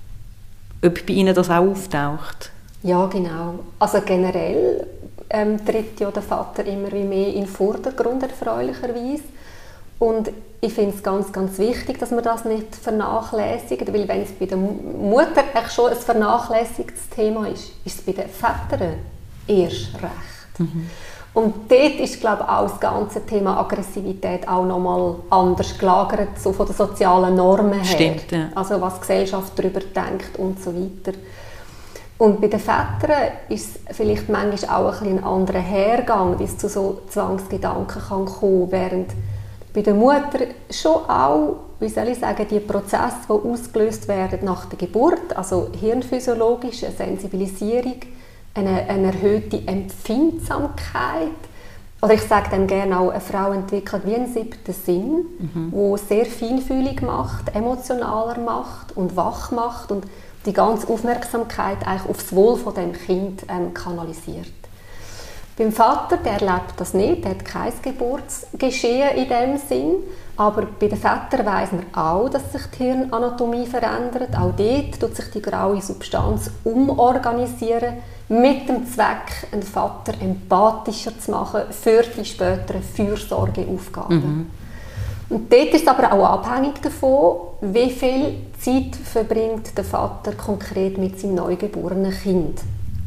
ob bei ihnen das auch auftaucht. Ja, genau. Also generell ähm, tritt ja der Vater immer wie mehr in den Vordergrund, erfreulicherweise. Und ich finde es ganz, ganz wichtig, dass man das nicht vernachlässigt, weil wenn es bei der Mutter echt schon ein vernachlässigtes Thema ist, ist es bei den Vätern erst recht. Mhm. Und dort ist, glaube ich, auch das ganze Thema Aggressivität auch nochmal anders gelagert, so von den sozialen Normen her. Stimmt, ja. Also was die Gesellschaft darüber denkt und so weiter. Und bei den Vätern ist es vielleicht manchmal auch ein, ein anderer Hergang, wie es zu so Zwangsgedanken kann kommen, während bei der Mutter schon auch, wie soll ich sagen, die Prozesse, die ausgelöst werden nach der Geburt, also hirnphysiologisch, eine Sensibilisierung, eine, eine erhöhte Empfindsamkeit, oder ich sage dann gerne auch, eine Frau entwickelt wie einen siebten Sinn, mhm. wo sehr feinfühlig macht, emotionaler macht und wach macht und die ganze Aufmerksamkeit eigentlich auf das Wohl von dem Kind ähm, kanalisiert. Beim Vater, der erlebt das nicht, der hat kein Geburtsgeschehen in dem Sinn, aber bei den Vätern weiss man auch, dass sich die Hirnanatomie verändert. Auch dort tut sich die graue Substanz umorganisieren, mit dem Zweck, einen Vater empathischer zu machen für die späteren Fürsorgeaufgaben. Mhm. Und dort ist es aber auch abhängig davon, wie viel Zeit verbringt der Vater konkret mit seinem neugeborenen Kind.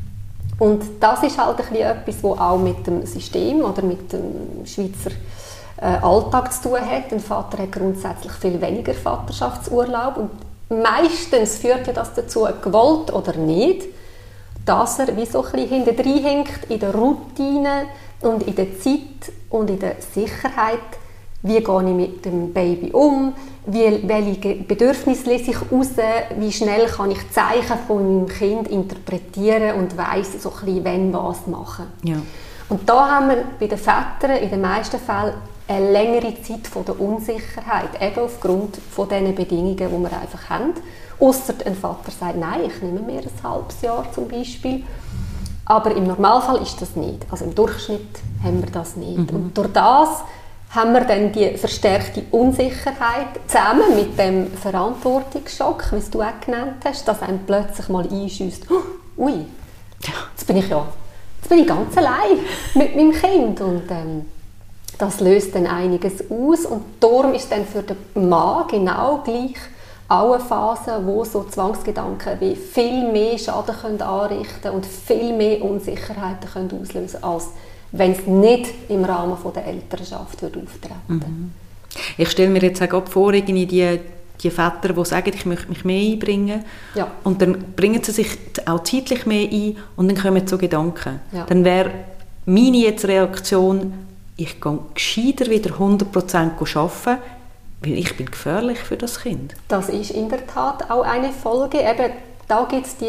Und das ist halt ein bisschen etwas, das auch mit dem System oder mit dem Schweizer äh, Alltag zu tun hat. Ein Vater hat grundsätzlich viel weniger Vaterschaftsurlaub und meistens führt ja das dazu, gewollt oder nicht, dass er wie so ein bisschen hintendrein hängt in der Routine und in der Zeit und in der Sicherheit. Wie gehe ich mit dem Baby um? Wie, welche Bedürfnisse lese ich raus? Wie schnell kann ich Zeichen von meinem Kind interpretieren und weiss so ein bisschen, wenn was machen? Ja. Und da haben wir bei den Vätern in den meisten Fällen eine längere Zeit von der Unsicherheit, eben aufgrund von diesen Bedingungen, die wir einfach haben. Ausser ein Vater sagt, nein, ich nehme mir ein halbes Jahr zum Beispiel. Aber im Normalfall ist das nicht. Also im Durchschnitt haben wir das nicht. Mhm. Und durch das haben wir dann die verstärkte Unsicherheit zusammen mit dem Verantwortungsschock, wie es du auch genannt hast, dass einem plötzlich mal einschüsst, oh, ui, jetzt bin ich ja, jetzt bin ich ganz allein mit meinem Kind. Und ähm, das löst dann einiges aus. Und darum ist dann für den Mann genau gleich auch eine Phase, wo so Zwangsgedanken wie viel mehr Schaden können anrichten und viel mehr Unsicherheiten können auslösen können, als wenn es nicht im Rahmen von der Elternschaft wird auftreten würde. Mhm. Ich stelle mir jetzt auch vor, irgendwie die, die Väter, die sagen, ich möchte mich mehr einbringen, ja. und dann bringen sie sich auch zeitlich mehr ein und dann kommen so Gedanken. Ja. Dann wäre meine jetzt Reaktion, ich gehe gescheiter wieder hundert Prozent arbeiten, weil ich bin gefährlich für das Kind. Das ist in der Tat auch eine Folge. Eben, da gibt es die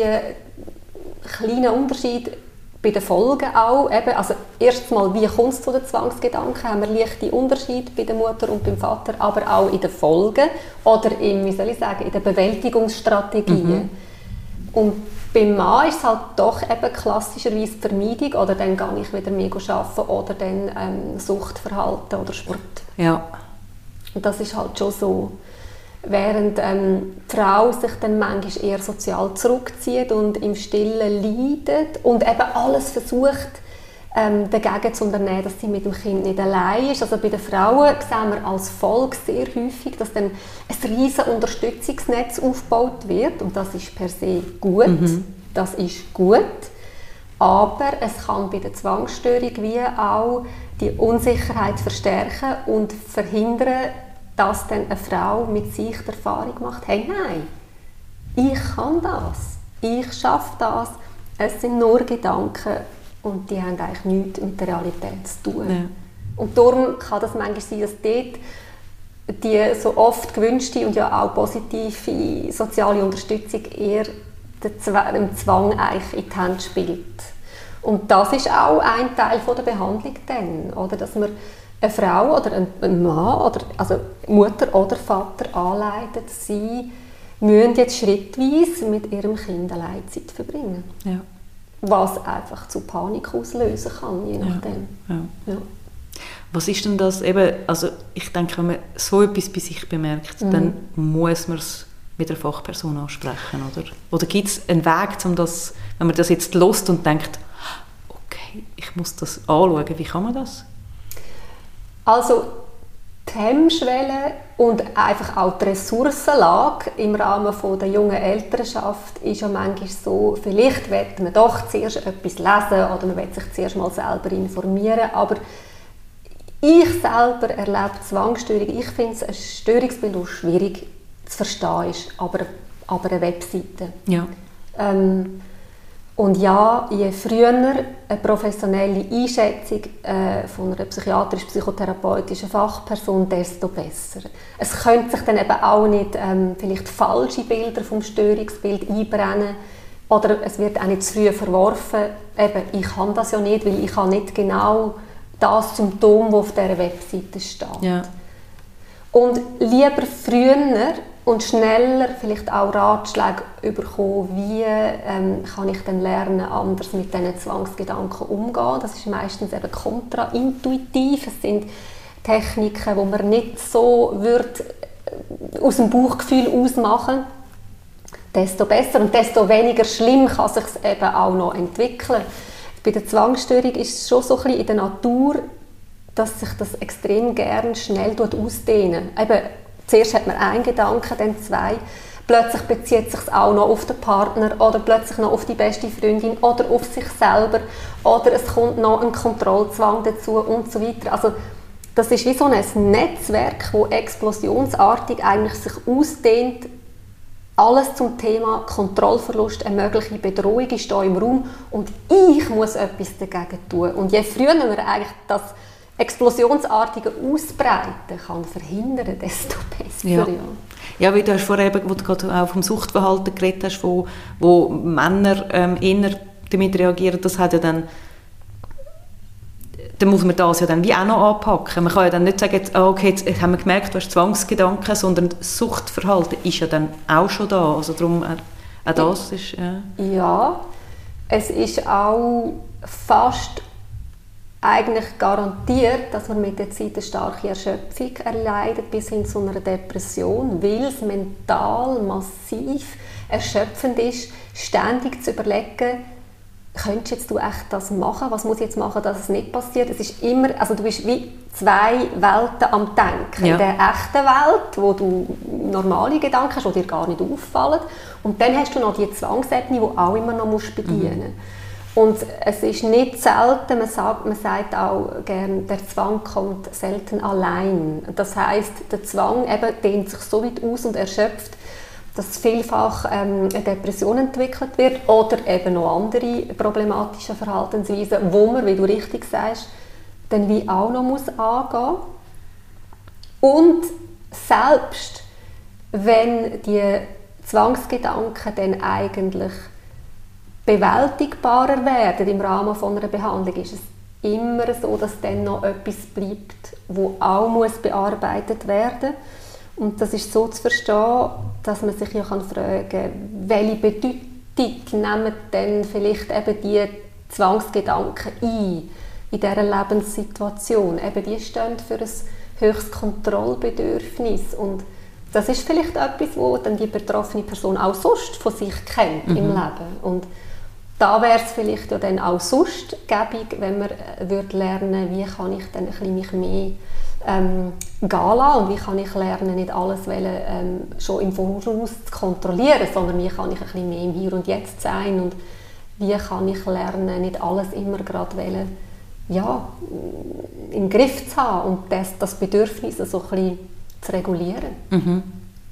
kleinen Unterschiede bei den Folgen auch. Eben, also erstmal, wie kommt es zu den Zwangsgedanken? Haben wir leichte Unterschiede bei der Mutter und beim Vater, aber auch in den Folgen oder in, wie soll ich sagen, in den Bewältigungsstrategien. Mhm. Und beim Mann ist es halt doch eben klassischerweise Vermeidung, oder dann gehe ich wieder mehr arbeiten oder dann ähm, Suchtverhalten oder Sport. Ja. Und das ist halt schon so. Während ähm, die Frau sich dann manchmal eher sozial zurückzieht und im Stillen leidet und eben alles versucht, ähm, dagegen zu unternehmen, dass sie mit dem Kind nicht allein ist. Also bei den Frauen sehen wir als Folge sehr häufig, dass dann ein riesiges Unterstützungsnetz aufgebaut wird. Und das ist per se gut. Mhm. Das ist gut. Aber es kann bei der Zwangsstörung wie auch die Unsicherheit verstärken und verhindern, dass dann eine Frau mit sich die Erfahrung macht, hey, nein, ich kann das, ich schaffe das, es sind nur Gedanken und die haben eigentlich nichts mit der Realität zu tun. Ja. Und darum kann das manchmal sein, dass dort die so oft gewünschte und ja auch positive soziale Unterstützung eher dem Zwang eigentlich in die Hand spielt. Und das ist auch ein Teil von der Behandlung dann, oder? Dass man eine Frau oder ein Mann, oder, also Mutter oder Vater anleitet, sie müssen jetzt schrittweise mit ihrem Kind allein Zeit verbringen. Ja. Was einfach zu Panik auslösen kann, je nachdem. Ja. Ja. Ja. Was ist denn das eben, also ich denke, wenn man so etwas bei sich bemerkt, mhm. dann muss man es mit einer Fachperson ansprechen, oder? Oder gibt es einen Weg, um das, wenn man das jetzt hört und denkt, okay, ich muss das anschauen, wie kann man das? Also die Hemmschwelle und einfach auch die Ressourcenlage im Rahmen von der jungen Elternschaft ist ja manchmal so, vielleicht will man doch zuerst etwas lesen oder man will sich zuerst mal selber informieren, aber ich selber erlebe Zwangsstörung, ich finde es ein Störungsbild, das schwierig zu verstehen ist, aber, aber eine Webseite. Ja. Ähm, Und ja, je früher eine professionelle Einschätzung äh, von einer psychiatrisch-psychotherapeutischen Fachperson, desto besser. Es könnte sich dann eben auch nicht ähm, vielleicht falsche Bilder vom Störungsbild einbrennen oder es wird auch nicht zu früh verworfen. Eben, ich kann das ja nicht, weil ich habe nicht genau das Symptom, das auf dieser Webseite steht. Ja. Und lieber früher und schneller vielleicht auch Ratschläge bekommen, wie ähm, kann ich dann lernen, anders mit diesen Zwangsgedanken umzugehen. Das ist meistens eben kontraintuitiv. Es sind Techniken, die man nicht so wird aus dem Bauchgefühl ausmachen. Desto besser und desto weniger schlimm kann es sich eben auch noch entwickeln. Bei der Zwangsstörung ist es schon so ein bisschen in der Natur, dass sich das extrem gern schnell ausdehnen. Eben, zuerst hat man einen Gedanken, dann zwei. Plötzlich bezieht es sich auch noch auf den Partner oder plötzlich noch auf die beste Freundin oder auf sich selber oder es kommt noch ein Kontrollzwang dazu und so weiter. Also das ist wie so ein Netzwerk, das explosionsartig eigentlich sich ausdehnt. Alles zum Thema Kontrollverlust, eine mögliche Bedrohung ist da im Raum und ich muss etwas dagegen tun. Und je früher man eigentlich das explosionsartige Ausbreiten kann verhindern, desto besser. Ja, ja. ja, wie du hast vorher, wo du gerade auch vom Suchtverhalten geredet hast, wo, wo Männer ähm, eher damit reagieren, das hat ja dann, dann muss man das ja dann wie auch noch anpacken. Man kann ja dann nicht sagen, jetzt, okay, jetzt haben wir gemerkt, du hast Zwangsgedanken, sondern das Suchtverhalten ist ja dann auch schon da. Also darum, auch das ist... Ja, ja es ist auch fast eigentlich garantiert, dass man mit der Zeit eine starke Erschöpfung erleidet, bis hin zu einer Depression, weil es mental massiv erschöpfend ist, ständig zu überlegen, könntest jetzt du echt das machen? Was muss ich jetzt machen, dass es nicht passiert? Es ist immer, also du bist wie zwei Welten am Denken. Ja. In der echten Welt, wo du normale Gedanken hast, die dir gar nicht auffallen. Und dann hast du noch die Zwangsebene, die auch immer noch musst bedienen musst. Mhm. Und es ist nicht selten, man sagt, man sagt auch gerne, der Zwang kommt selten allein. Das heisst, der Zwang eben dehnt sich so weit aus und erschöpft, dass vielfach ähm, eine Depression entwickelt wird oder eben noch andere problematische Verhaltensweisen, wo man, wie du richtig sagst, dann wie auch noch muss angehen. Und selbst wenn die Zwangsgedanken dann eigentlich bewältigbarer werden im Rahmen von einer Behandlung, ist es immer so, dass dann noch etwas bleibt, wo auch muss bearbeitet werden muss. Und das ist so zu verstehen, dass man sich ja fragen kann, welche Bedeutung nehmen denn vielleicht eben die Zwangsgedanken ein in dieser Lebenssituation. Eben die stehen für ein höchstes Kontrollbedürfnis. Und das ist vielleicht etwas, wo dann die betroffene Person auch sonst von sich kennt mhm. im Leben. Und da wäre es vielleicht ja dann auch sonst gäbig, wenn man würde lernen, wie kann ich dann ein bisschen mich mehr ähm, gehen lassen und wie kann ich lernen, nicht alles wollen, ähm, schon im Voraus zu kontrollieren, sondern wie kann ich ein bisschen mehr im Hier und Jetzt sein und wie kann ich lernen, nicht alles immer gerade wollen, ja, im Griff zu haben und das, das Bedürfnis so ein bisschen zu regulieren. Mhm.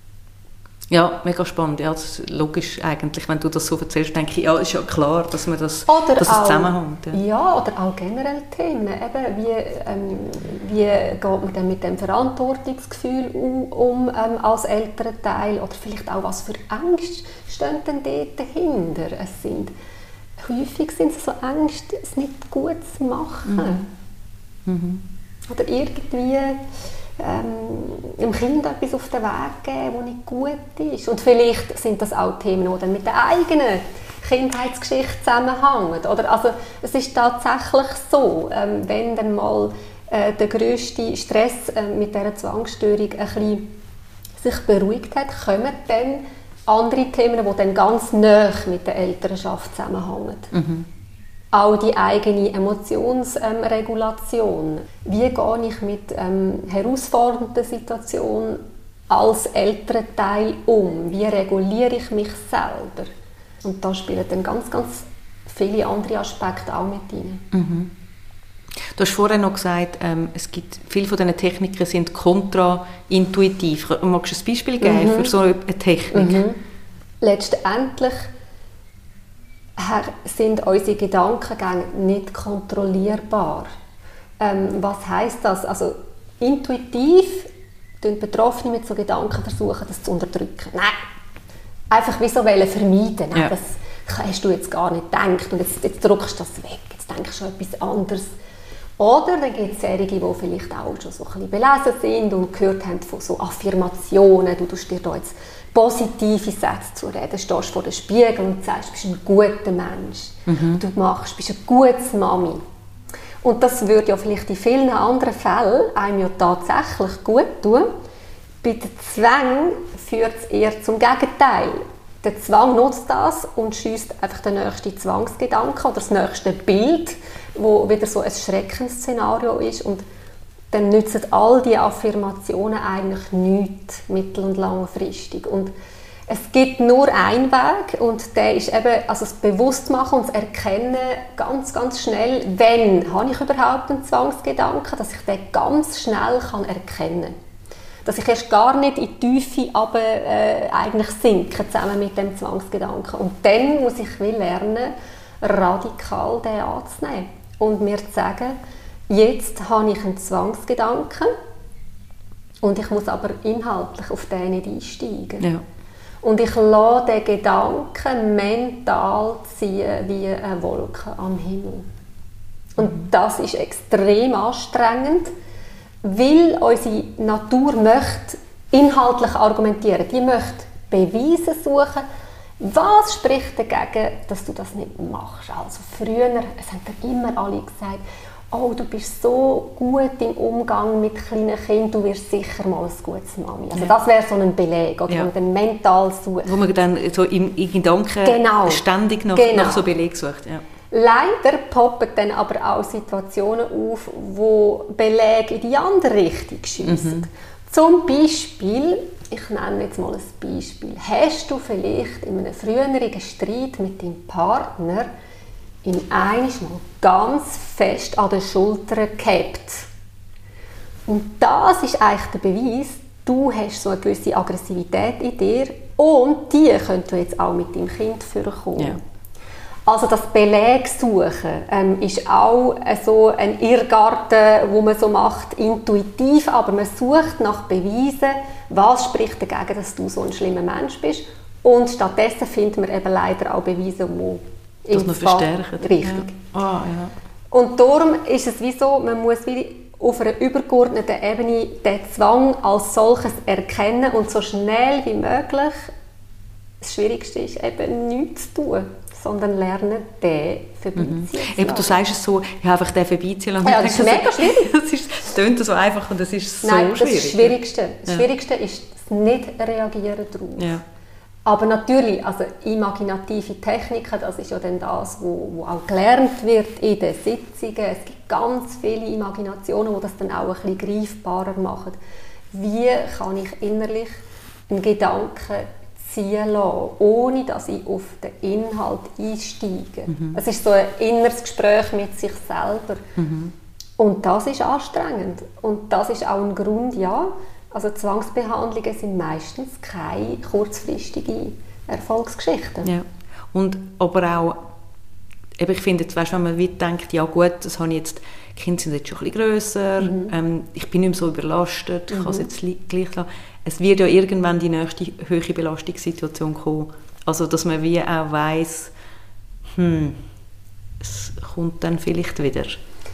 Ja, mega spannend. Ja, das ist logisch eigentlich, wenn du das so erzählst, denke ich, ja, ist ja klar, dass man das, oder dass auch, es zusammenhängt. Ja. ja, oder auch generell Themen. Eben, wie, ähm, wie geht man dann mit dem Verantwortungsgefühl um, um ähm, als älterer Teil? Oder vielleicht auch, was für Ängste stehen denn dort dahinter? Es sind, häufig sind es so Ängste, es nicht gut zu machen. Mhm. Mhm. Oder irgendwie Ähm, dem Kind etwas auf den Weg geben, das nicht gut ist. Und vielleicht sind das auch Themen, die dann mit der eigenen Kindheitsgeschichte zusammenhängen. Oder, also, es ist tatsächlich so, ähm, wenn dann mal äh, der grösste Stress äh, mit dieser Zwangsstörung ein bisschen sich beruhigt hat, kommen dann andere Themen, die dann ganz nah mit der Elternschaft zusammenhängen. Mhm. Auch die eigene Emotionsregulation. Ähm, Wie gehe ich mit ähm, herausfordernden Situationen als älterer Teil um? Wie reguliere ich mich selber? Und da spielen dann ganz, ganz viele andere Aspekte auch mit rein. Mhm. Du hast vorhin noch gesagt, ähm, es gibt, viele von diesen Techniken sind kontraintuitiv. Magst du ein Beispiel geben mhm. für so eine Technik? Mhm. Letztendlich sind unsere Gedankengänge nicht kontrollierbar. Ähm, was heisst das? Also intuitiv versuchen Betroffene mit so Gedanken versuchen, das zu unterdrücken. Nein, einfach wie so vermeiden. Nein, ja. Das hast du jetzt gar nicht gedacht und jetzt, jetzt drückst du das weg. Jetzt denkst du etwas anderes. Oder dann gibt es solche, die vielleicht auch schon so ein bisschen belesen sind und gehört haben von so Affirmationen. Du tust dir da jetzt positive Sätze zu reden. Du stehst vor dem Spiegel und sagst, du bist ein guter Mensch. Mhm. Du machst, bist eine gute Mami. Und das würde ja vielleicht in vielen anderen Fällen einem ja tatsächlich gut tun. Bei den Zwängen führt es eher zum Gegenteil. Der Zwang nutzt das und schiesst einfach den nächsten Zwangsgedanken oder das nächste Bild, wo wieder so ein Schreckensszenario ist. Und dann nützen all die Affirmationen eigentlich nichts, mittel- und langfristig. Und es gibt nur einen Weg und der ist eben also das Bewusstmachen und das Erkennen ganz, ganz schnell, wenn habe ich überhaupt einen Zwangsgedanken, dass ich den ganz schnell kann erkennen kann. Dass ich erst gar nicht in die Tiefe aber, äh, eigentlich sinke, zusammen mit dem Zwangsgedanken. Und dann muss ich will lernen, radikal den anzunehmen und mir zu sagen, jetzt habe ich einen Zwangsgedanken und ich muss aber inhaltlich auf den nicht einsteigen. Ja. Und ich lasse den Gedanken mental ziehen wie eine Wolke am Himmel. Und mhm. das ist extrem anstrengend, weil unsere Natur möchte inhaltlich argumentieren. Die möchte Beweise suchen, Was spricht dagegen, dass du das nicht machst? Also früher, es haben dann immer alle gesagt, oh, du bist so gut im Umgang mit kleinen Kindern, du wirst sicher mal ein gutes Mami. Also ja. Das wäre so ein Beleg, oder, ja. Wo man dann mental sucht. Wo man dann so in, in Gedanken genau. ständig nach, genau. nach so Beleg sucht. Ja. Leider poppen dann aber auch Situationen auf, wo Belege in die andere Richtung schiessen. Mhm. Zum Beispiel, ich nenne jetzt mal ein Beispiel, hast du vielleicht in einem früheren Streit mit deinem Partner in einiges mal ganz fest an den Schultern gehabt. Und das ist eigentlich der Beweis, du hast so eine gewisse Aggressivität in dir und die könntest du jetzt auch mit deinem Kind vorkommen. Ja. Also das Beleg suchen ähm, ist auch äh, so ein Irrgarten, wo man so macht, intuitiv, aber man sucht nach Beweisen, was spricht dagegen, dass du so ein schlimmer Mensch bist. Und stattdessen findet man eben leider auch Beweise, die das noch verstärken. Richtig. Ja. Ah, ja. Und darum ist es wie so, man muss wie auf einer übergeordneten Ebene den Zwang als solches erkennen und so schnell wie möglich, das Schwierigste ist eben nichts zu tun, sondern lernen, den vorbeiziehen zu lassen. Eben, du sagst es so, ich habe einfach den vorbeiziehen lassen. Ja, das ist mega schwierig. Das ist, das tönt so einfach und das ist so Nein, schwierig. Das, ist das Schwierigste. Das ja. Schwierigste ist das Nicht-Reagieren darauf. Ja. Aber natürlich, also imaginative Techniken, das ist ja dann das, wo, wo auch gelernt wird in den Sitzungen. Es gibt ganz viele Imaginationen, die das dann auch ein bisschen greifbarer machen. Wie kann ich innerlich einen Gedanken ziehen lassen, ohne dass ich auf den Inhalt einsteige? Mhm. Es ist so ein inneres Gespräch mit sich selber. Mhm. Und das ist anstrengend. Und das ist auch ein Grund, ja, also Zwangsbehandlungen sind meistens keine kurzfristigen Erfolgsgeschichten. Ja. Und aber auch, eben ich finde, jetzt, weißt, wenn man denkt, ja gut, das habe ich jetzt, die Kinder sind jetzt schon ein bisschen grösser, mhm. ähm, ich bin nicht mehr so überlastet, ich mhm. kann es jetzt gleich lassen. Es wird ja irgendwann die nächste hohe Belastungssituation kommen. Also dass man wie auch weiss, hm, es kommt dann vielleicht wieder.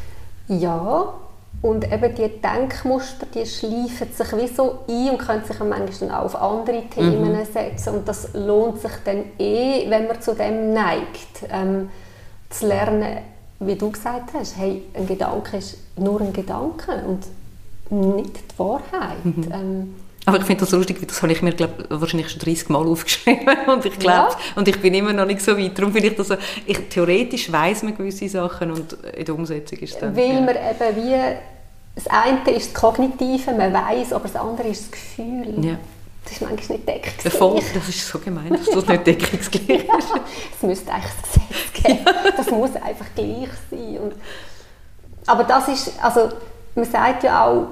Ja. Und eben die Denkmuster, die schleifen sich wie so ein und können sich manchmal dann auch auf andere Themen mhm. setzen. Und das lohnt sich dann eh, wenn man zu dem neigt, ähm, zu lernen, wie du gesagt hast, hey, ein Gedanke ist nur ein Gedanke und nicht die Wahrheit. Mhm. Ähm, Aber ich finde das lustig, weil das habe ich mir glaub, wahrscheinlich schon dreißig Mal aufgeschrieben und ich glaube, ja. und ich bin immer noch nicht so weit. Darum finde ich das so, ich, theoretisch weiss man gewisse Sachen und in der Umsetzung ist es dann... Weil ja. man eben wie, das eine ist das Kognitive, man weiss, aber das andere ist das Gefühl. Ja. Das ist manchmal nicht deckungsgleich. Voll, das ist so gemein, dass das nicht deckungsgleich ist. Ja, es müsste eigentlich das Gesetz geben. Ja. Das muss einfach gleich sein. Und, aber das ist, also man sagt ja auch,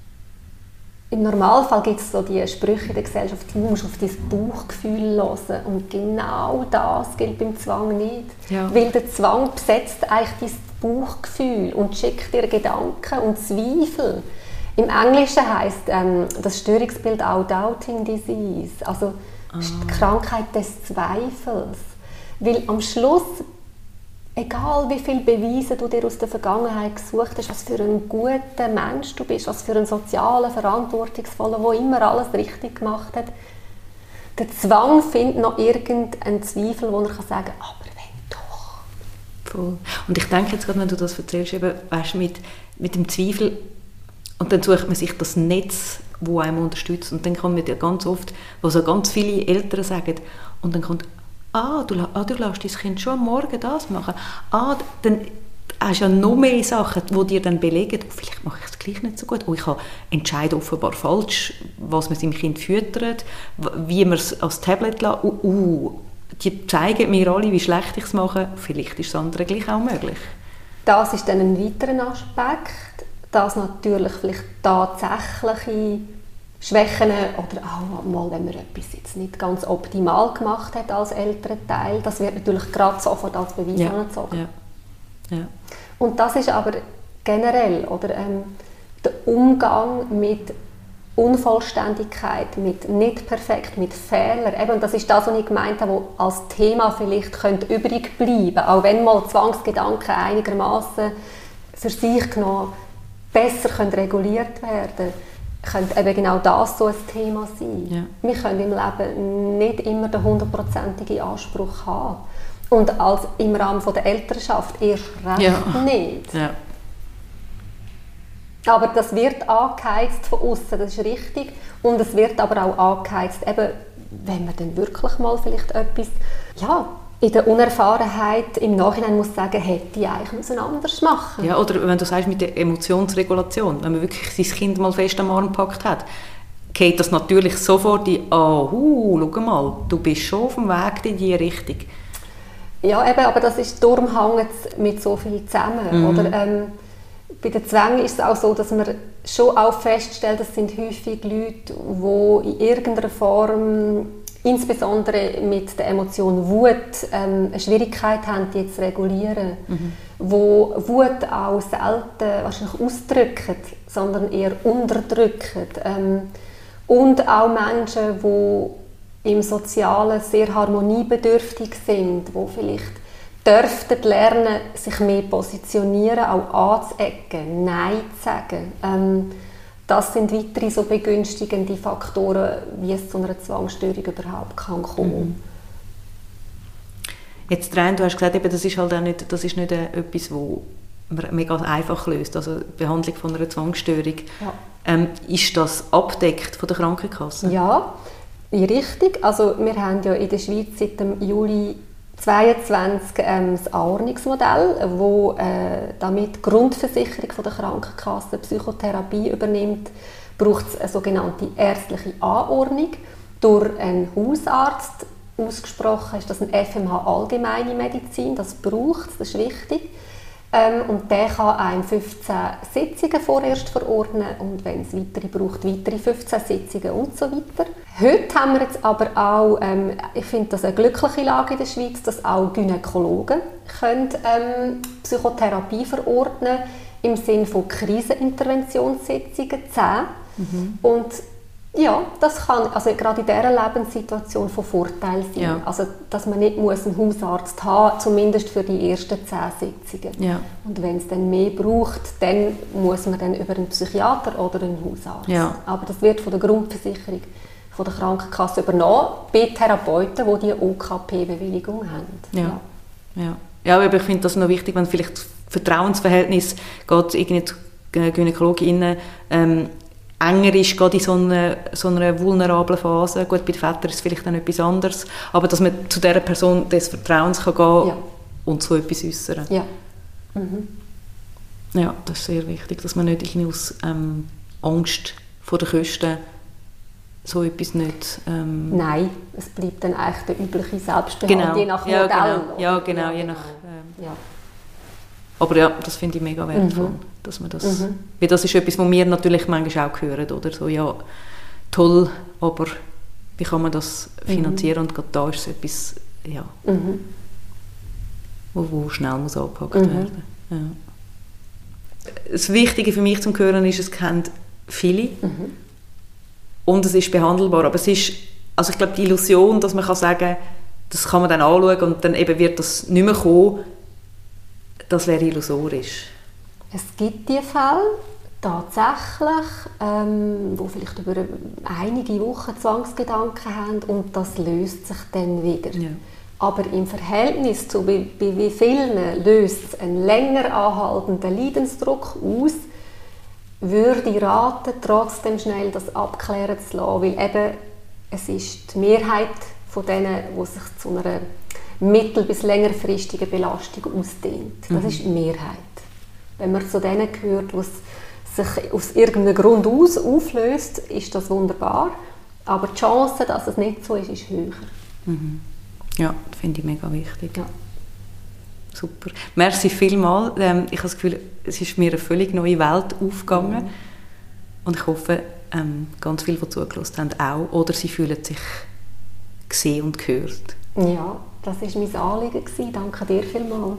im Normalfall gibt es so die Sprüche in der Gesellschaft, du musst auf dein Bauchgefühl hören. Und genau das gilt beim Zwang nicht. Ja. Weil der Zwang besetzt eigentlich dein Bauchgefühl und schickt dir Gedanken und Zweifel. Im Englischen heisst ähm, das Störungsbild auch Doubting Disease, also ah. die Krankheit des Zweifels. Weil am Schluss, egal wie viele Beweise du dir aus der Vergangenheit gesucht hast, was für ein guter Mensch du bist, was für ein sozialer, verantwortungsvoller, der immer alles richtig gemacht hat, der Zwang findet noch irgendeinen Zweifel, wo er kann sagen kann, aber wenn doch. Voll. Und ich denke jetzt gerade, wenn du das erzählst, eben, weißt, mit, mit dem Zweifel, und dann sucht man sich das Netz, das einem unterstützt. Und dann kommt ja ganz oft, wo so ganz viele Eltern sagen, und dann kommt, ah, du, ah, du lässt dein Kind schon am Morgen das machen. Ah, dann hast du ja noch mehr Sachen, die dir dann belegen, oh, vielleicht mache ich es gleich nicht so gut. Oh, ich habe entscheide offenbar falsch, was man seinem Kind füttert, wie man es als Tablet lässt. Uh, uh, die zeigen mir alle, wie schlecht ich es mache. Vielleicht ist es andere gleich auch möglich. Das ist dann ein weiterer Aspekt, dass natürlich vielleicht tatsächliche Schwächen oder auch mal, wenn man etwas jetzt nicht ganz optimal gemacht hat als Elternteil, das wird natürlich gerade sofort als Beweis ja. angezogen. Ja. Ja. Und das ist aber generell oder, ähm, der Umgang mit Unvollständigkeit, mit nicht perfekt, mit Fehlern. Eben, das ist das, was ich gemeint habe, was als Thema vielleicht könnte übrig bleiben, auch wenn mal Zwangsgedanken einigermaßen für sich genommen besser können reguliert werden. könnte eben genau das so ein Thema sein. Ja. Wir können im Leben nicht immer den hundertprozentigen Anspruch haben. Und als im Rahmen der Elternschaft erst recht ja. nicht. Ja. Aber das wird angeheizt von außen, das ist richtig. Und es wird aber auch angeheizt, eben, wenn man dann wirklich mal vielleicht etwas, ja, in der Unerfahrenheit im Nachhinein muss sagen, hätte ich eigentlich anders machen. Ja, oder wenn du sagst mit der Emotionsregulation, wenn man wirklich sein Kind mal fest am Arm gepackt hat, geht das natürlich sofort in, oh, uh, schau mal, du bist schon auf dem Weg in diese Richtung. Ja, eben, aber das ist, darum hängt es mit so viel zusammen. Mhm. Oder, ähm, bei den Zwängen ist es auch so, dass man schon auch feststellt, das sind häufig Leute, die in irgendeiner Form, insbesondere mit der Emotion Wut, ähm, eine Schwierigkeit haben, die zu regulieren. Mhm. Wo Wut auch selten wahrscheinlich ausdrücken, sondern eher unterdrücken. Ähm, und auch Menschen, die im Sozialen sehr harmoniebedürftig sind, die vielleicht dürften lernen, sich mehr positionieren, auch anzuecken, Nein zu sagen. Ähm, das sind weitere so begünstigende Faktoren, wie es zu einer Zwangsstörung überhaupt kann kommen. Mhm. Jetzt, Rein, du hast gesagt, eben, das ist halt auch nicht, das ist nicht äh, etwas, wo man mega einfach löst, also die Behandlung von einer Zwangsstörung. Ja. Ähm, ist das abgedeckt von der Krankenkasse? Ja, richtig. Also wir haben ja in der Schweiz seit dem Juli zweitausendzweiundzwanzig ähm, das Anordnungsmodell, wo äh, damit die Grundversicherung von der Krankenkasse Psychotherapie übernimmt, braucht es eine sogenannte ärztliche Anordnung durch einen Hausarzt. Ausgesprochen ist das ein F M H Allgemeine Medizin, das braucht es, das ist wichtig. Ähm, und der kann einem fünfzehn Sitzungen vorerst verordnen und wenn es weitere braucht, weitere fünfzehn Sitzungen und so weiter. Heute haben wir jetzt aber auch, ähm, ich finde das eine glückliche Lage in der Schweiz, dass auch Gynäkologen können, ähm, Psychotherapie verordnen im Sinne von Kriseninterventionssitzungen, zehn. Mhm. Und ja, das kann also gerade in dieser Lebenssituation von Vorteil sein. Ja. Also, dass man nicht muss einen Hausarzt haben muss, zumindest für die ersten zehn Sitzungen. Ja. Und wenn es dann mehr braucht, dann muss man dann über einen Psychiater oder einen Hausarzt. Ja. Aber das wird von der Grundversicherung, von der Krankenkasse übernommen, bei Therapeuten, die die O K P-Bewilligung haben. Ja, ja. ja. ja aber ich finde das noch wichtig, wenn vielleicht das Vertrauensverhältnis geht, irgendwie die Gynäkologinnen ähm, enger ist, gerade in so einer, so einer vulnerablen Phase. Gut, bei den Vätern ist es vielleicht dann etwas anderes, aber dass man zu dieser Person des Vertrauens kann gehen ja. und so etwas äußern. Ja. Mhm. Ja, das ist sehr wichtig, dass man nicht aus ähm, Angst vor den Kosten so etwas nicht... Ähm Nein, es bleibt dann eigentlich der übliche Selbstbehalt, genau. je nach ja, Modell. Genau. Ja, genau, ja, je nach... Ähm, ja. Aber ja, das finde ich mega wertvoll, mhm. dass man das... Mhm. Weil das ist etwas, was wir natürlich manchmal auch hören, oder? So, ja, toll, aber wie kann man das finanzieren? Mhm. Und gerade da ist es etwas, ja, mhm. wo, wo schnell muss angepackt mhm. werden. Ja. Das Wichtige für mich zum Hören ist, es kennt viele mhm. und es ist behandelbar, aber es ist, also ich glaube, die Illusion, dass man kann sagen, das kann man dann anschauen und dann eben wird das nicht mehr kommen, das wäre illusorisch. Es gibt diese Fälle, tatsächlich, ähm, wo vielleicht über einige Wochen Zwangsgedanken haben und das löst sich dann wieder. Ja. Aber im Verhältnis zu bei, bei wie vielen löst es einen länger anhaltenden Leidensdruck aus, würde ich raten, trotzdem schnell das abklären zu lassen, weil eben es ist die Mehrheit von denen, die sich zu einer mittel- bis längerfristige Belastung ausdehnt. Das mhm. ist die Mehrheit. Wenn man zu denen gehört, wo es sich aus irgendeinem Grund aus auflöst, ist das wunderbar. Aber die Chance, dass es nicht so ist, ist höher. Mhm. Ja, das finde ich mega wichtig. Ja. Super. Merci vielmals. Ähm, ich habe das Gefühl, es ist mir eine völlig neue Welt aufgegangen. Mhm. Und ich hoffe, ähm, ganz viele, die zugelassen haben, auch. Oder sie fühlen sich gesehen und gehört. Ja, das war mein Anliegen. Danke dir vielmals.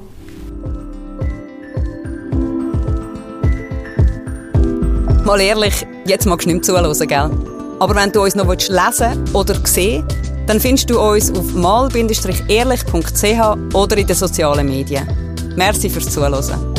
Mal ehrlich, jetzt magst du nicht mehr zuhören, gell? Aber wenn du uns noch lesen oder sehen willst, dann findest du uns auf mal bindestrich ehrlich punkt c h oder in den sozialen Medien. Merci fürs Zuhören.